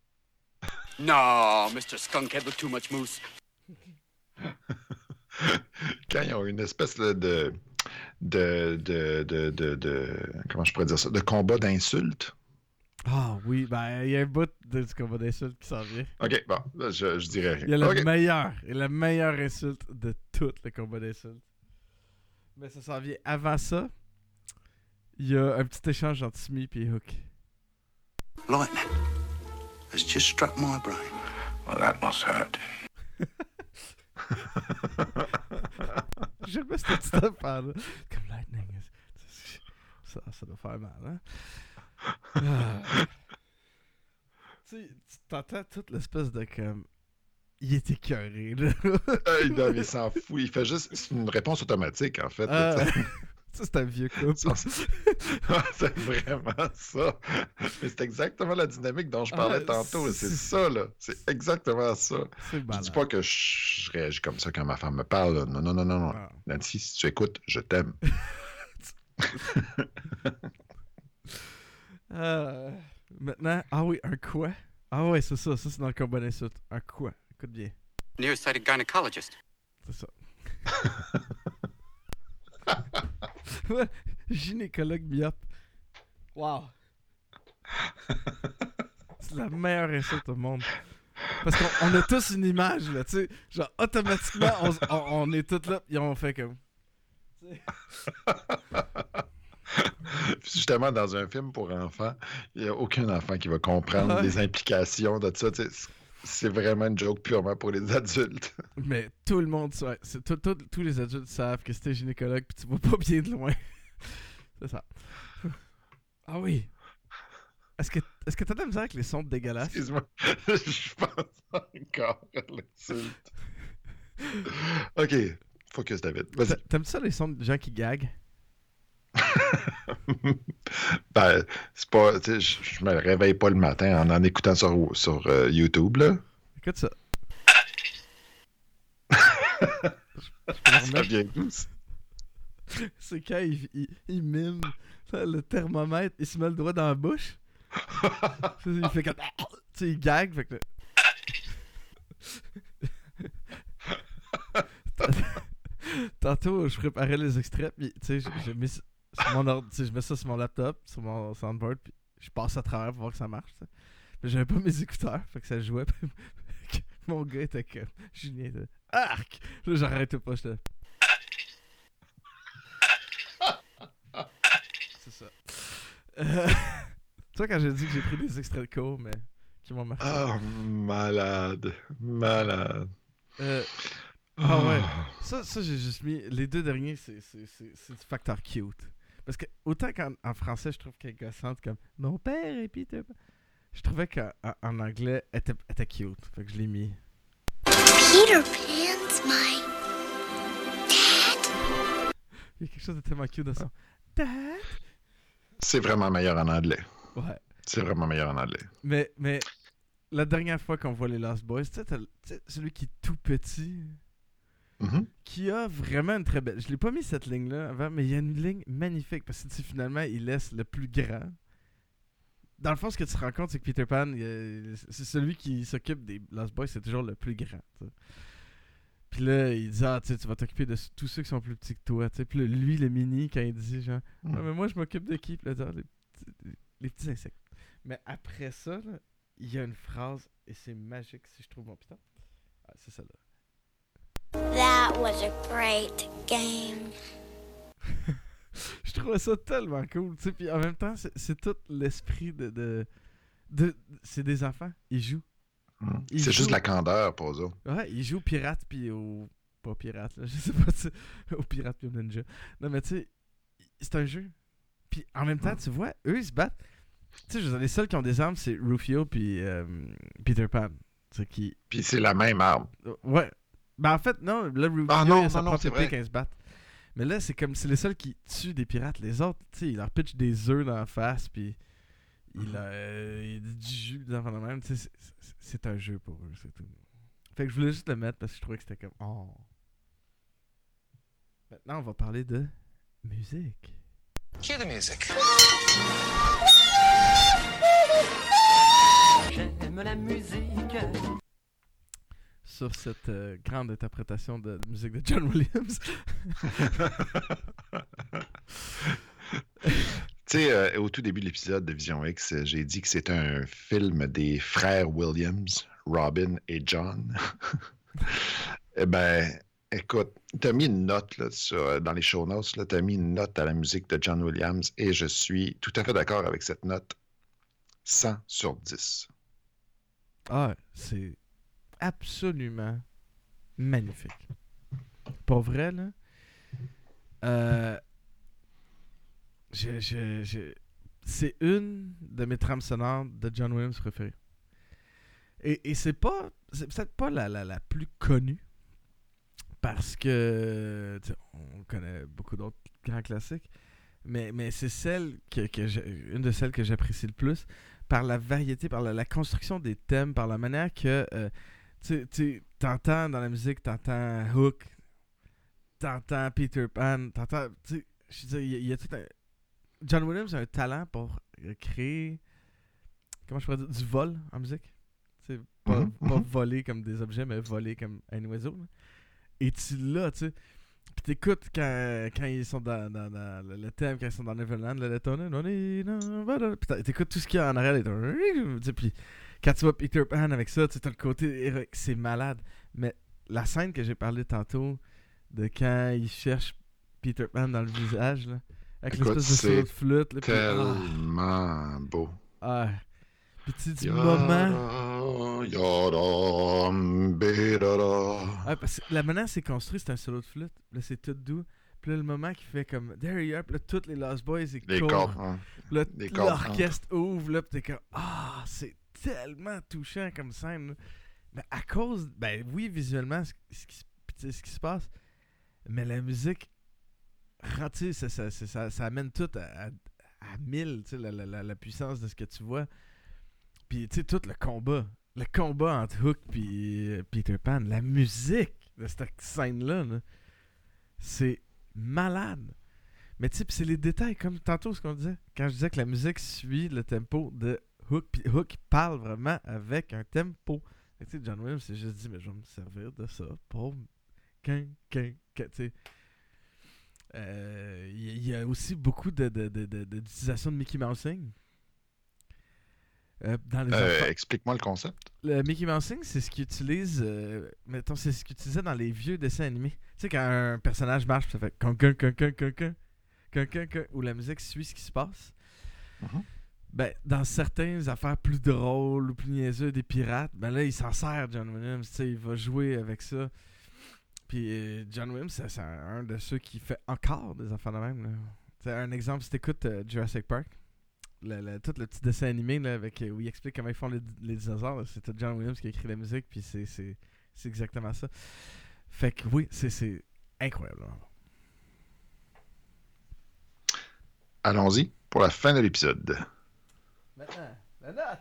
No, Mister Skunkhead with too much moose. Quand ils ont une espèce là, de, de, de, de, de, de, comment je pourrais dire ça, de combat d'insultes. Ah oui, ben il y a un bout de, du combat d'insultes qui s'en vient. Ok, bon, là, je, je dirais. Il y a le okay. meilleur, et la meilleure insulte de tout le combat d'insultes. Mais ça s'en vient. Avant ça, il y a un petit échange entre Smee et Hook. Lightning has just struck my brain. Well, that must hurt. J'aime cette petite affaire-là. Comme Lightning. Ça, ça doit faire mal, hein? Ah. Tu sais, tu t'entends toute l'espèce de comme. Il est écœuré, là. il, non, il s'en fout. Il fait juste. C'est une réponse automatique, en fait. Ah. Ça, c'est un vieux couple. C'est vraiment ça. Mais c'est exactement la dynamique dont je parlais ah, tantôt. C'est... c'est ça, là. C'est exactement ça. C'est je dis pas que je, je réagis comme ça quand ma femme me parle. Non, non, non, non. non. Ah. Nancy, si tu écoutes, je t'aime. euh, maintenant, ah oui, un quoi? Ah ouais, c'est ça. Ça, c'est dans le combat d'insulte. Un quoi? Écoute bien. Nearsighted gynecologist. C'est ça. Ouais, gynécologue myope. Wow. C'est la meilleure insulte au monde. Parce qu'on on a tous une image, là, tu sais. Genre, automatiquement, on, on, on est tous là, et on fait comme... Justement, dans un film pour enfants, il n'y a aucun enfant qui va comprendre ouais. les implications de ça, tu sais. C'est vraiment une joke purement pour les adultes. Mais tout le monde, ouais, c'est, tout, tout, tous les adultes savent que si t'es gynécologue pis tu vas pas bien de loin. C'est ça. Ah oui. Est-ce que, est-ce que t'as de la misère avec les sons dégueulasses? Excuse-moi, je pense encore à l'insulte. Ok, focus David, vas-y. T'aimes-tu ça les sons de gens qui gaguent? Ben, c'est pas. Tu sais, je, je me réveille pas le matin en en écoutant sur, sur uh, YouTube, là. Écoute ça. Ça vient d'où, ça? C'est quand il, il, il mime le thermomètre, il se met le doigt dans la bouche. Il fait comme. Tu sais, il gague, fait que. Tantôt, je préparais les extraits, puis tu sais, j'ai mis. Sur mon ordre, je mets ça sur mon laptop, sur mon soundboard, puis je passe à travers pour voir que ça marche. T'sais. Mais j'avais pas mes écouteurs, fait que ça jouait. Mon gars était comme. Julien était. Arc! Là, j'arrêtais pas, j'étais. C'est ça. Euh... Tu vois, quand j'ai dit que j'ai pris des extraits de cours, mais qui m'ont marqué. Oh, malade. Malade. Euh. Ah ouais. Ça, ça j'ai juste mis. Les deux derniers, c'est, c'est, c'est, c'est du facteur cute. Parce que autant qu'en en français, je trouve qu'elle est gossante comme mon père et Peter Pan. Je trouvais qu'en en anglais, elle était, elle était cute. Fait que je l'ai mis. Peter Pan's my dad. Il y a quelque chose de tellement cute dans son dad. C'est vraiment meilleur en anglais. Ouais. C'est vraiment meilleur en anglais. Mais, mais la dernière fois qu'on voit les Lost Boys, tu sais, celui qui est tout petit. Mm-hmm. Qui a vraiment une très belle... Je l'ai pas mis cette ligne-là avant, mais il y a une ligne magnifique parce que finalement, il laisse le plus grand. Dans le fond, ce que tu te rends compte, c'est que Peter Pan, a... c'est celui qui s'occupe des Lost Boys, c'est toujours le plus grand. T'sais. Puis là, il dit, ah, tu vas t'occuper de tous ceux qui sont plus petits que toi. T'sais. Puis là, lui, le mini, quand il dit, genre, mm. ah, mais moi, je m'occupe de qui? Puis là, les, petits, les petits insectes. Mais après ça, là, il y a une phrase, et c'est magique si je trouve mon piton. Ah, c'est celle-là. That was a great game. Je trouvais ça tellement cool, tu sais, puis en même temps, c'est, c'est tout l'esprit de, de, de, de... C'est des enfants, ils jouent. Mmh. Ils c'est jouent... juste la candeur pour eux. Ouais, ils jouent au pirate, puis au... Pas au pirate, là, je sais pas, tu au pirate puis au ninja. Non, mais tu sais, c'est un jeu. Puis en même temps, mmh. tu vois, eux, ils se battent. Tu sais, je veux dire, les seuls qui ont des armes, c'est Rufio puis euh, Peter Pan. Qui... Puis c'est la même arme. Ouais. Ben en fait, non, là, Rufio, ah non, il a sa non, propre non, épée quand ils se battent. Mais là, c'est comme, c'est les seuls qui tuent des pirates. Les autres, tu sais, ils leur pitchent des œufs dans la face, puis il a euh, du jus dans le même. Tu sais, c'est, c'est, c'est un jeu pour eux, c'est tout. Fait que je voulais juste le mettre parce que je trouvais que c'était comme, oh. Maintenant, on va parler de musique. Cue the music. J'aime la musique. sur cette euh, grande interprétation de, de musique de John Williams. Tu sais, euh, au tout début de l'épisode de Vision X, euh, j'ai dit que c'était un film des frères Williams, Robin et John. Eh ben, écoute, t'as mis une note là, sur, dans les show notes, là, t'as mis une note à la musique de John Williams et je suis tout à fait d'accord avec cette note. cent sur dix. Ah, c'est absolument magnifique. Pour vrai, là, euh, je, je, je, c'est une de mes trames sonores de John Williams préférées. Et, et c'est pas, c'est peut-être pas la, la, la plus connue, parce que on connaît beaucoup d'autres grands classiques, mais, mais c'est celle que, que j'ai, une de celles que j'apprécie le plus, par la variété, par la, la construction des thèmes, par la manière que euh, tu t'entends dans la musique, t'entends Hook, t'entends Peter Pan, t'entends, tu sais, je veux dire, il y, y a tout un... John Williams a un talent pour créer, comment je pourrais dire, du vol en musique. C'est pas, Mm-hmm. pas voler comme des objets, mais voler comme un oiseau. Là. Et tu l'as, tu sais. Puis t'écoutes quand, quand ils sont dans, dans, dans le, le thème, quand ils sont dans Neverland, le letton, puis t'écoutes tout ce qu'il y a en arrière, tu sais, puis quand tu vois Peter Pan avec ça, tu as le côté héroïque, c'est malade. Mais la scène que j'ai parlé tantôt, de quand il cherche Peter Pan dans le visage, là, avec Écoute, l'espèce de solo de flûte. Là, tellement ah, beau. Ah. Puis tu dis, du moment... Yada, bidada. Ah, parce que la manière c'est construit, c'est un solo de flûte. Là, c'est tout doux. Puis là, le moment qui fait comme There you are, puis là, tous les Lost Boys, ils Les courent. corps. Hein. Là, Les corps, l'orchestre ouvre, là, pis t'es comme ah, c'est tellement touchant comme scène. Là. Mais à cause, ben oui, visuellement, ce, ce, qui, ce qui se passe, mais la musique, tu sais, ça, ça, ça, ça, ça amène tout à, à, à mille, tu sais, la, la, la puissance de ce que tu vois. Puis, tu sais, tout le combat. Le combat entre Hook et Peter Pan. La musique de cette scène-là, là, c'est malade. Mais tu sais, c'est les détails, comme tantôt ce qu'on disait. Quand je disais que la musique suit le tempo de Hook, puis Hook parle vraiment avec un tempo. Tu sais, John Williams s'est juste dit, mais je vais me servir de ça pour... Qu'un, qu'un, qu'un, tu sais... Il euh, y, y a aussi beaucoup de, de, de, de, de, d'utilisation de Mickey Mousing. Euh, dans les euh, enfants. Explique-moi le concept. Le Mickey Mousing, c'est ce qu'ils utilisent, euh, mettons, c'est ce qu'ils utilisaient dans les vieux dessins animés. Tu sais, quand un personnage marche, ça fait conquin, conquin, conquin, conquin, conquin, où la musique suit ce qui se passe. Mm-hmm. Ben, dans certaines affaires plus drôles ou plus niaiseux des pirates, ben là, il s'en sert, John Williams. Tu sais, il va jouer avec ça. Puis euh, John Williams, c'est, c'est un de ceux qui fait encore des affaires de même. Tu sais, un exemple, si t'écoutes euh, Jurassic Park. Le, le, tout le petit dessin animé là, avec, où il explique comment ils font les, les dinosaures, là, c'est tout John Williams qui a écrit la musique, puis c'est, c'est, c'est exactement ça. Fait que oui, c'est, c'est incroyable. Là. Allons-y pour la fin de l'épisode. Maintenant, la note!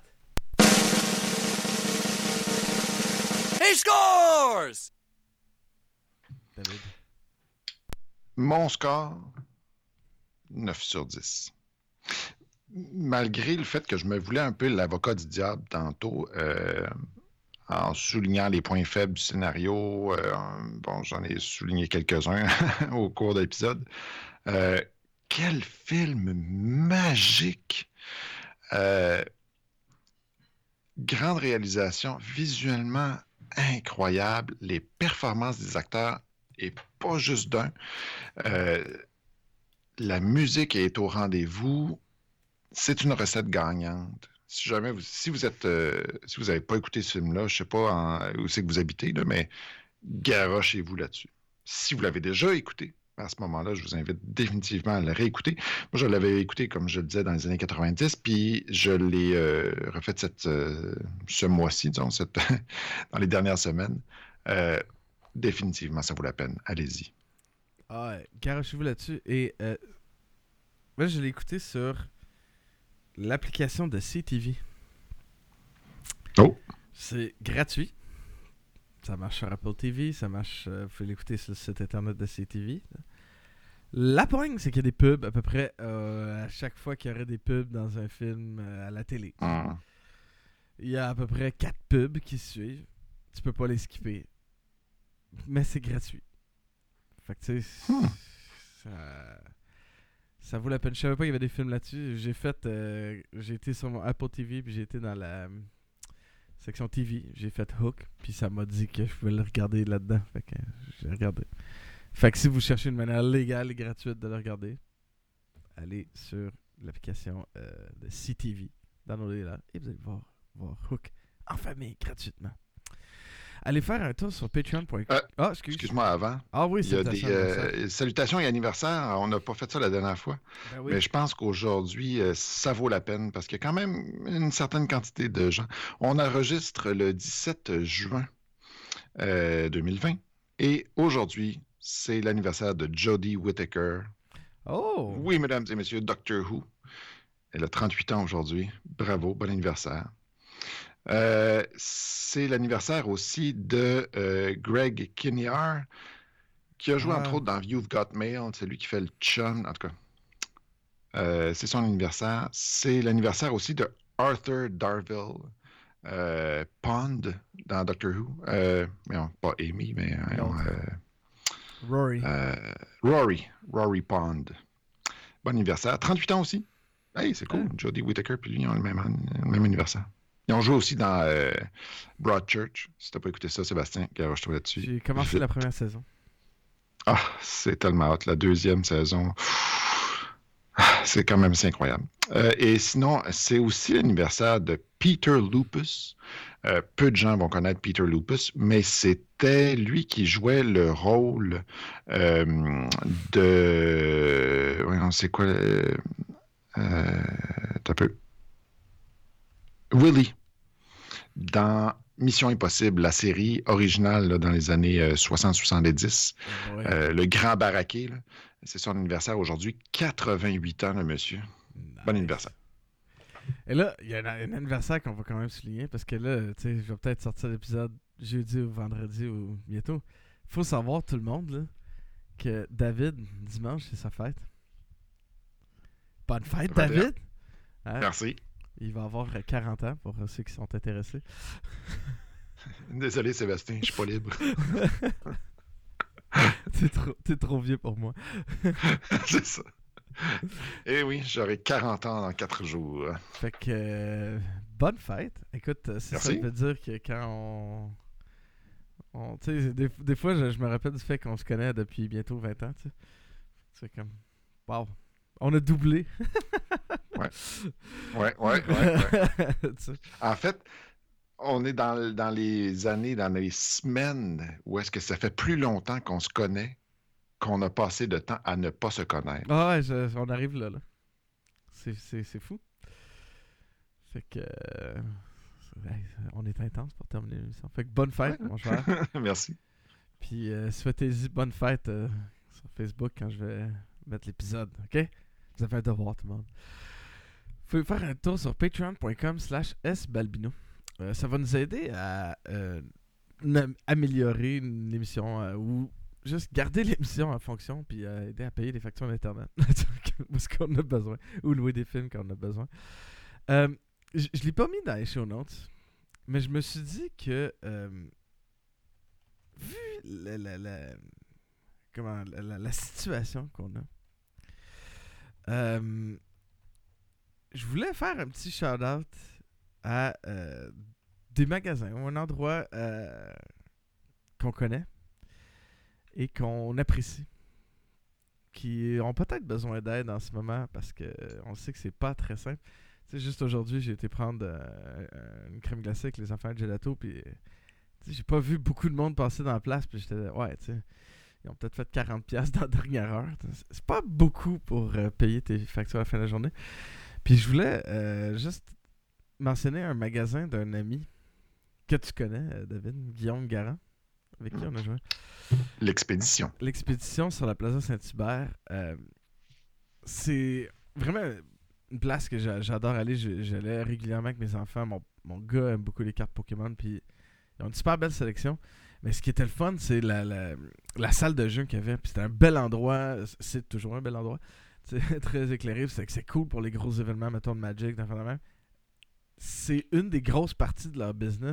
He scores! David. Mon score, neuf sur dix. Malgré le fait que je me voulais un peu l'avocat du diable tantôt, euh, en soulignant les points faibles du scénario, euh, bon, j'en ai souligné quelques-uns au cours de l'épisode. Euh, quel film magique! Euh, grande réalisation, visuellement incroyable, les performances des acteurs, et pas juste d'un. Euh, la musique est au rendez-vous. C'est une recette gagnante. Si jamais vous, si vous êtes, euh, si vous n'avez pas écouté ce film-là, je ne sais pas en, où c'est que vous habitez, là, mais garochez-vous là-dessus. Si vous l'avez déjà écouté, à ce moment-là, je vous invite définitivement à le réécouter. Moi, je l'avais écouté, comme je le disais, dans les années quatre-vingt-dix, puis je l'ai euh, refait cette, euh, ce mois-ci, disons, cette, dans les dernières semaines. Euh, définitivement, ça vaut la peine. Allez-y. Ah ouais, garochez-vous là-dessus. Et euh, moi, je l'ai écouté sur l'application de C T V. Oh! C'est gratuit. Ça marche sur Apple T V, ça marche... Euh, vous pouvez l'écouter sur le site internet de C T V. La pointe, c'est qu'il y a des pubs à peu près euh, à chaque fois qu'il y aurait des pubs dans un film euh, à la télé. Mm. Il y a à peu près quatre pubs qui suivent. tu peux pas les skipper. Mais c'est gratuit. Fait que tu sais, Hmm. ça, ça vaut la peine. Je savais pas qu'il y avait des films là-dessus. J'ai fait, euh, j'ai été sur mon Apple T V, puis j'ai été dans la euh, section T V. J'ai fait Hook, puis ça m'a dit que je pouvais le regarder là-dedans. Fait que euh, j'ai regardé. Fait que si vous cherchez une manière légale et gratuite de le regarder, allez sur l'application euh, de C T V, downloadez-la, et vous allez voir, voir Hook en famille, gratuitement. Allez faire un tour sur patreon point com. Euh, Ah, excuse. Excuse-moi avant. Ah oui, Il y a c'est des euh, salutations et anniversaires. On n'a pas fait ça la dernière fois. Ben oui. Mais je pense qu'aujourd'hui, euh, ça vaut la peine parce qu'il y a quand même une certaine quantité de gens. On enregistre le dix-sept juin euh, deux mille vingt. Et aujourd'hui, c'est l'anniversaire de Jodie Whittaker. Oh! Oui, mesdames et messieurs, Doctor Who. Elle a trente-huit ans aujourd'hui. Bravo, bon anniversaire. Euh, c'est l'anniversaire aussi de euh, Greg Kinnear, qui a joué Ah. entre autres dans You've Got Mail. C'est lui qui fait le chum, en tout cas. Euh, c'est son anniversaire. C'est l'anniversaire aussi de Arthur Darvill, euh, Pond dans Doctor Who. Euh, non, pas Amy, mais euh, non, euh, Rory. euh, Rory. Rory Pond. Bon anniversaire. trente-huit ans aussi. Hey, c'est cool. Ah. Jodie Whittaker puis lui ont le même, an- le même anniversaire. Ils ont joué aussi dans euh, Broadchurch. Si t'as pas écouté ça, Sébastien, garoche-toi là-dessus. J'ai commencé Vite. la première saison. Ah, c'est tellement hot. La deuxième saison, ah, c'est quand même assez incroyable. Euh, et sinon, c'est aussi l'anniversaire de Peter Lupus. Euh, peu de gens vont connaître Peter Lupus, mais c'était lui qui jouait le rôle euh, de... Voyons, c'est quoi... Euh, euh, t'as peu... Willy, dans Mission Impossible, la série originale là, dans les années euh, soixante soixante-dix, Ouais. euh, le grand baraqué, là, c'est son anniversaire aujourd'hui, quatre-vingt-huit ans, le monsieur. Nice. Bon anniversaire. Et là, il y a un, un anniversaire qu'on va quand même souligner parce que là, tu sais, je vais peut-être sortir l'épisode jeudi ou vendredi ou bientôt. Faut savoir, tout le monde, là, que David, dimanche, c'est sa fête. Bonne fête, vingt et un. David! Hein? Merci. Il va avoir euh, quarante ans pour euh, ceux qui sont intéressés. Désolé, Sébastien, je suis pas libre. t'es, trop, t'es trop vieux pour moi. C'est ça. Eh oui, j'aurai quarante ans dans quatre jours. Fait que, euh, bonne fête. Écoute, euh, ça, ça Merci. veut dire que quand on... on tu sais, des, des fois, je, je me rappelle du fait qu'on se connaît depuis bientôt vingt ans, tu sais. C'est comme... Wow! On a doublé! Ouais, ouais, ouais. ouais. Tu sais. En fait, on est dans, dans les années, dans les semaines où est-ce que ça fait plus longtemps qu'on se connaît qu'on a passé de temps à ne pas se connaître. Ah ouais, je- on arrive là, là. C'est, c'est, c'est fou. Fait que... euh, c'est- hey, on est intense pour terminer l'émission. Fait que bonne fête, Ouais. mon cher. Merci. Puis euh, souhaitez-y bonne fête euh, sur Facebook quand je vais mettre l'épisode, ok? Vous avez un devoir, tout le monde. Vous pouvez faire un tour sur patreon point com slash s balbino. Euh, ça va nous aider à euh, n- améliorer une émission euh, ou juste garder l'émission en fonction puis euh, aider à payer les factures d'Internet parce qu'on a besoin. Ou louer des films quand on a besoin. Euh, je je l'ai pas mis dans les show notes, mais je me suis dit que euh, vu la, la, la- comment, la, la- la situation qu'on a, euh, je voulais faire un petit shout-out à euh, des magasins ou un endroit euh, qu'on connaît et qu'on apprécie, qui ont peut-être besoin d'aide en ce moment parce qu'on sait que c'est pas très simple. Tu sais, juste aujourd'hui, j'ai été prendre euh, une crème glacée avec les enfants de gelato, puis tu sais, j'ai pas vu beaucoup de monde passer dans la place, puis j'étais ouais, tu sais, ils ont peut-être fait quarante piastres dans la dernière heure. C'est pas beaucoup pour euh, payer tes factures à la fin de la journée. Puis je voulais euh, juste mentionner un magasin d'un ami que tu connais, euh, David, Guillaume Garand, avec qui on a joué. L'expédition. L'expédition sur la Plaza Saint-Hubert, euh, c'est vraiment une place que j'a- j'adore aller. Je- J'allais régulièrement avec mes enfants. Mon, mon gars aime beaucoup les cartes Pokémon, puis ils ont une super belle sélection. Mais ce qui était le fun, c'est la, la, la salle de jeu qu'il y avait. Puis c'était un bel endroit. C'est toujours un bel endroit. C'est très éclairé. C'est que c'est cool pour les gros événements, mettons de Magic, d'enfants de même. C'est une des grosses parties de leur business.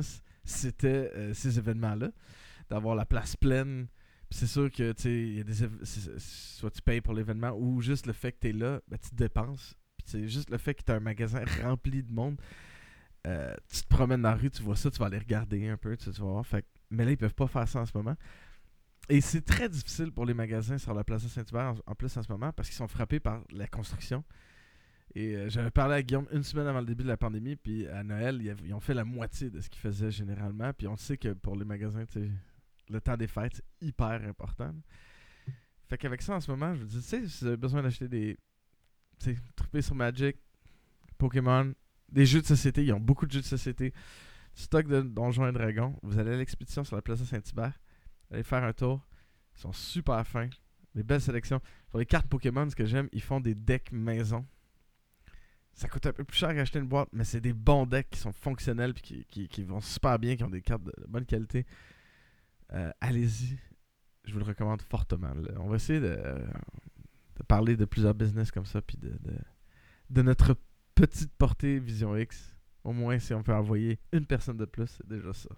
c'était euh, ces événements-là, d'avoir la place pleine. Puis c'est sûr que, tu sais, il y a des éve- c'est- c'est- soit tu payes pour l'événement ou juste le fait que tu es là, ben, tu te dépenses. Puis c'est juste le fait que tu as un magasin rempli de monde. Euh, tu te promènes dans la rue, tu vois ça, tu vas aller regarder un peu, tu, sais, tu vas voir. Fait, que- mais là, ils peuvent pas faire ça en ce moment. Et c'est très difficile pour les magasins sur la Plaza Saint-Hubert en, en plus en ce moment parce qu'ils sont frappés par la construction. Et euh, j'avais parlé à Guillaume une semaine avant le début de la pandémie, puis à Noël, ils, avaient- ils ont fait la moitié de ce qu'ils faisaient généralement. Puis on sait que pour les magasins, tu sais, le temps des fêtes, c'est hyper important. Fait qu'avec ça, en ce moment, je vous dis, tu sais, si vous avez besoin d'acheter des... Tu sais, triper sur Magic, Pokémon, des jeux de société, ils ont beaucoup de jeux de société. Stock de Donjons et Dragons. Vous allez à l'expédition sur la Plaza Saint-Hubert. Allez faire un tour. Ils sont super fins. Des belles sélections. Pour les cartes Pokémon, ce que j'aime, ils font des decks maison. Ça coûte un peu plus cher qu'acheter une boîte, mais c'est des bons decks qui sont fonctionnels et qui, qui, qui vont super bien, qui ont des cartes de, de bonne qualité. Euh, allez-y. Je vous le recommande fortement. Là. On va essayer de, de parler de plusieurs business comme ça, puis de, de, de notre petite portée Vision X. Au moins, si on peut envoyer une personne de plus, c'est déjà ça.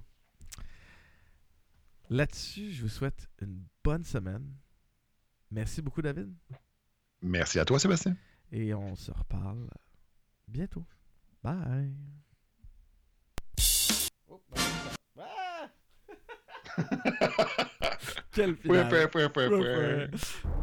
Là-dessus, je vous souhaite une bonne semaine. Merci beaucoup, David. Merci à toi, Sébastien. Et on se reparle bientôt. Bye. Oh, ah! Quel final. Ouais, ouais, ouais, ouais, ouais.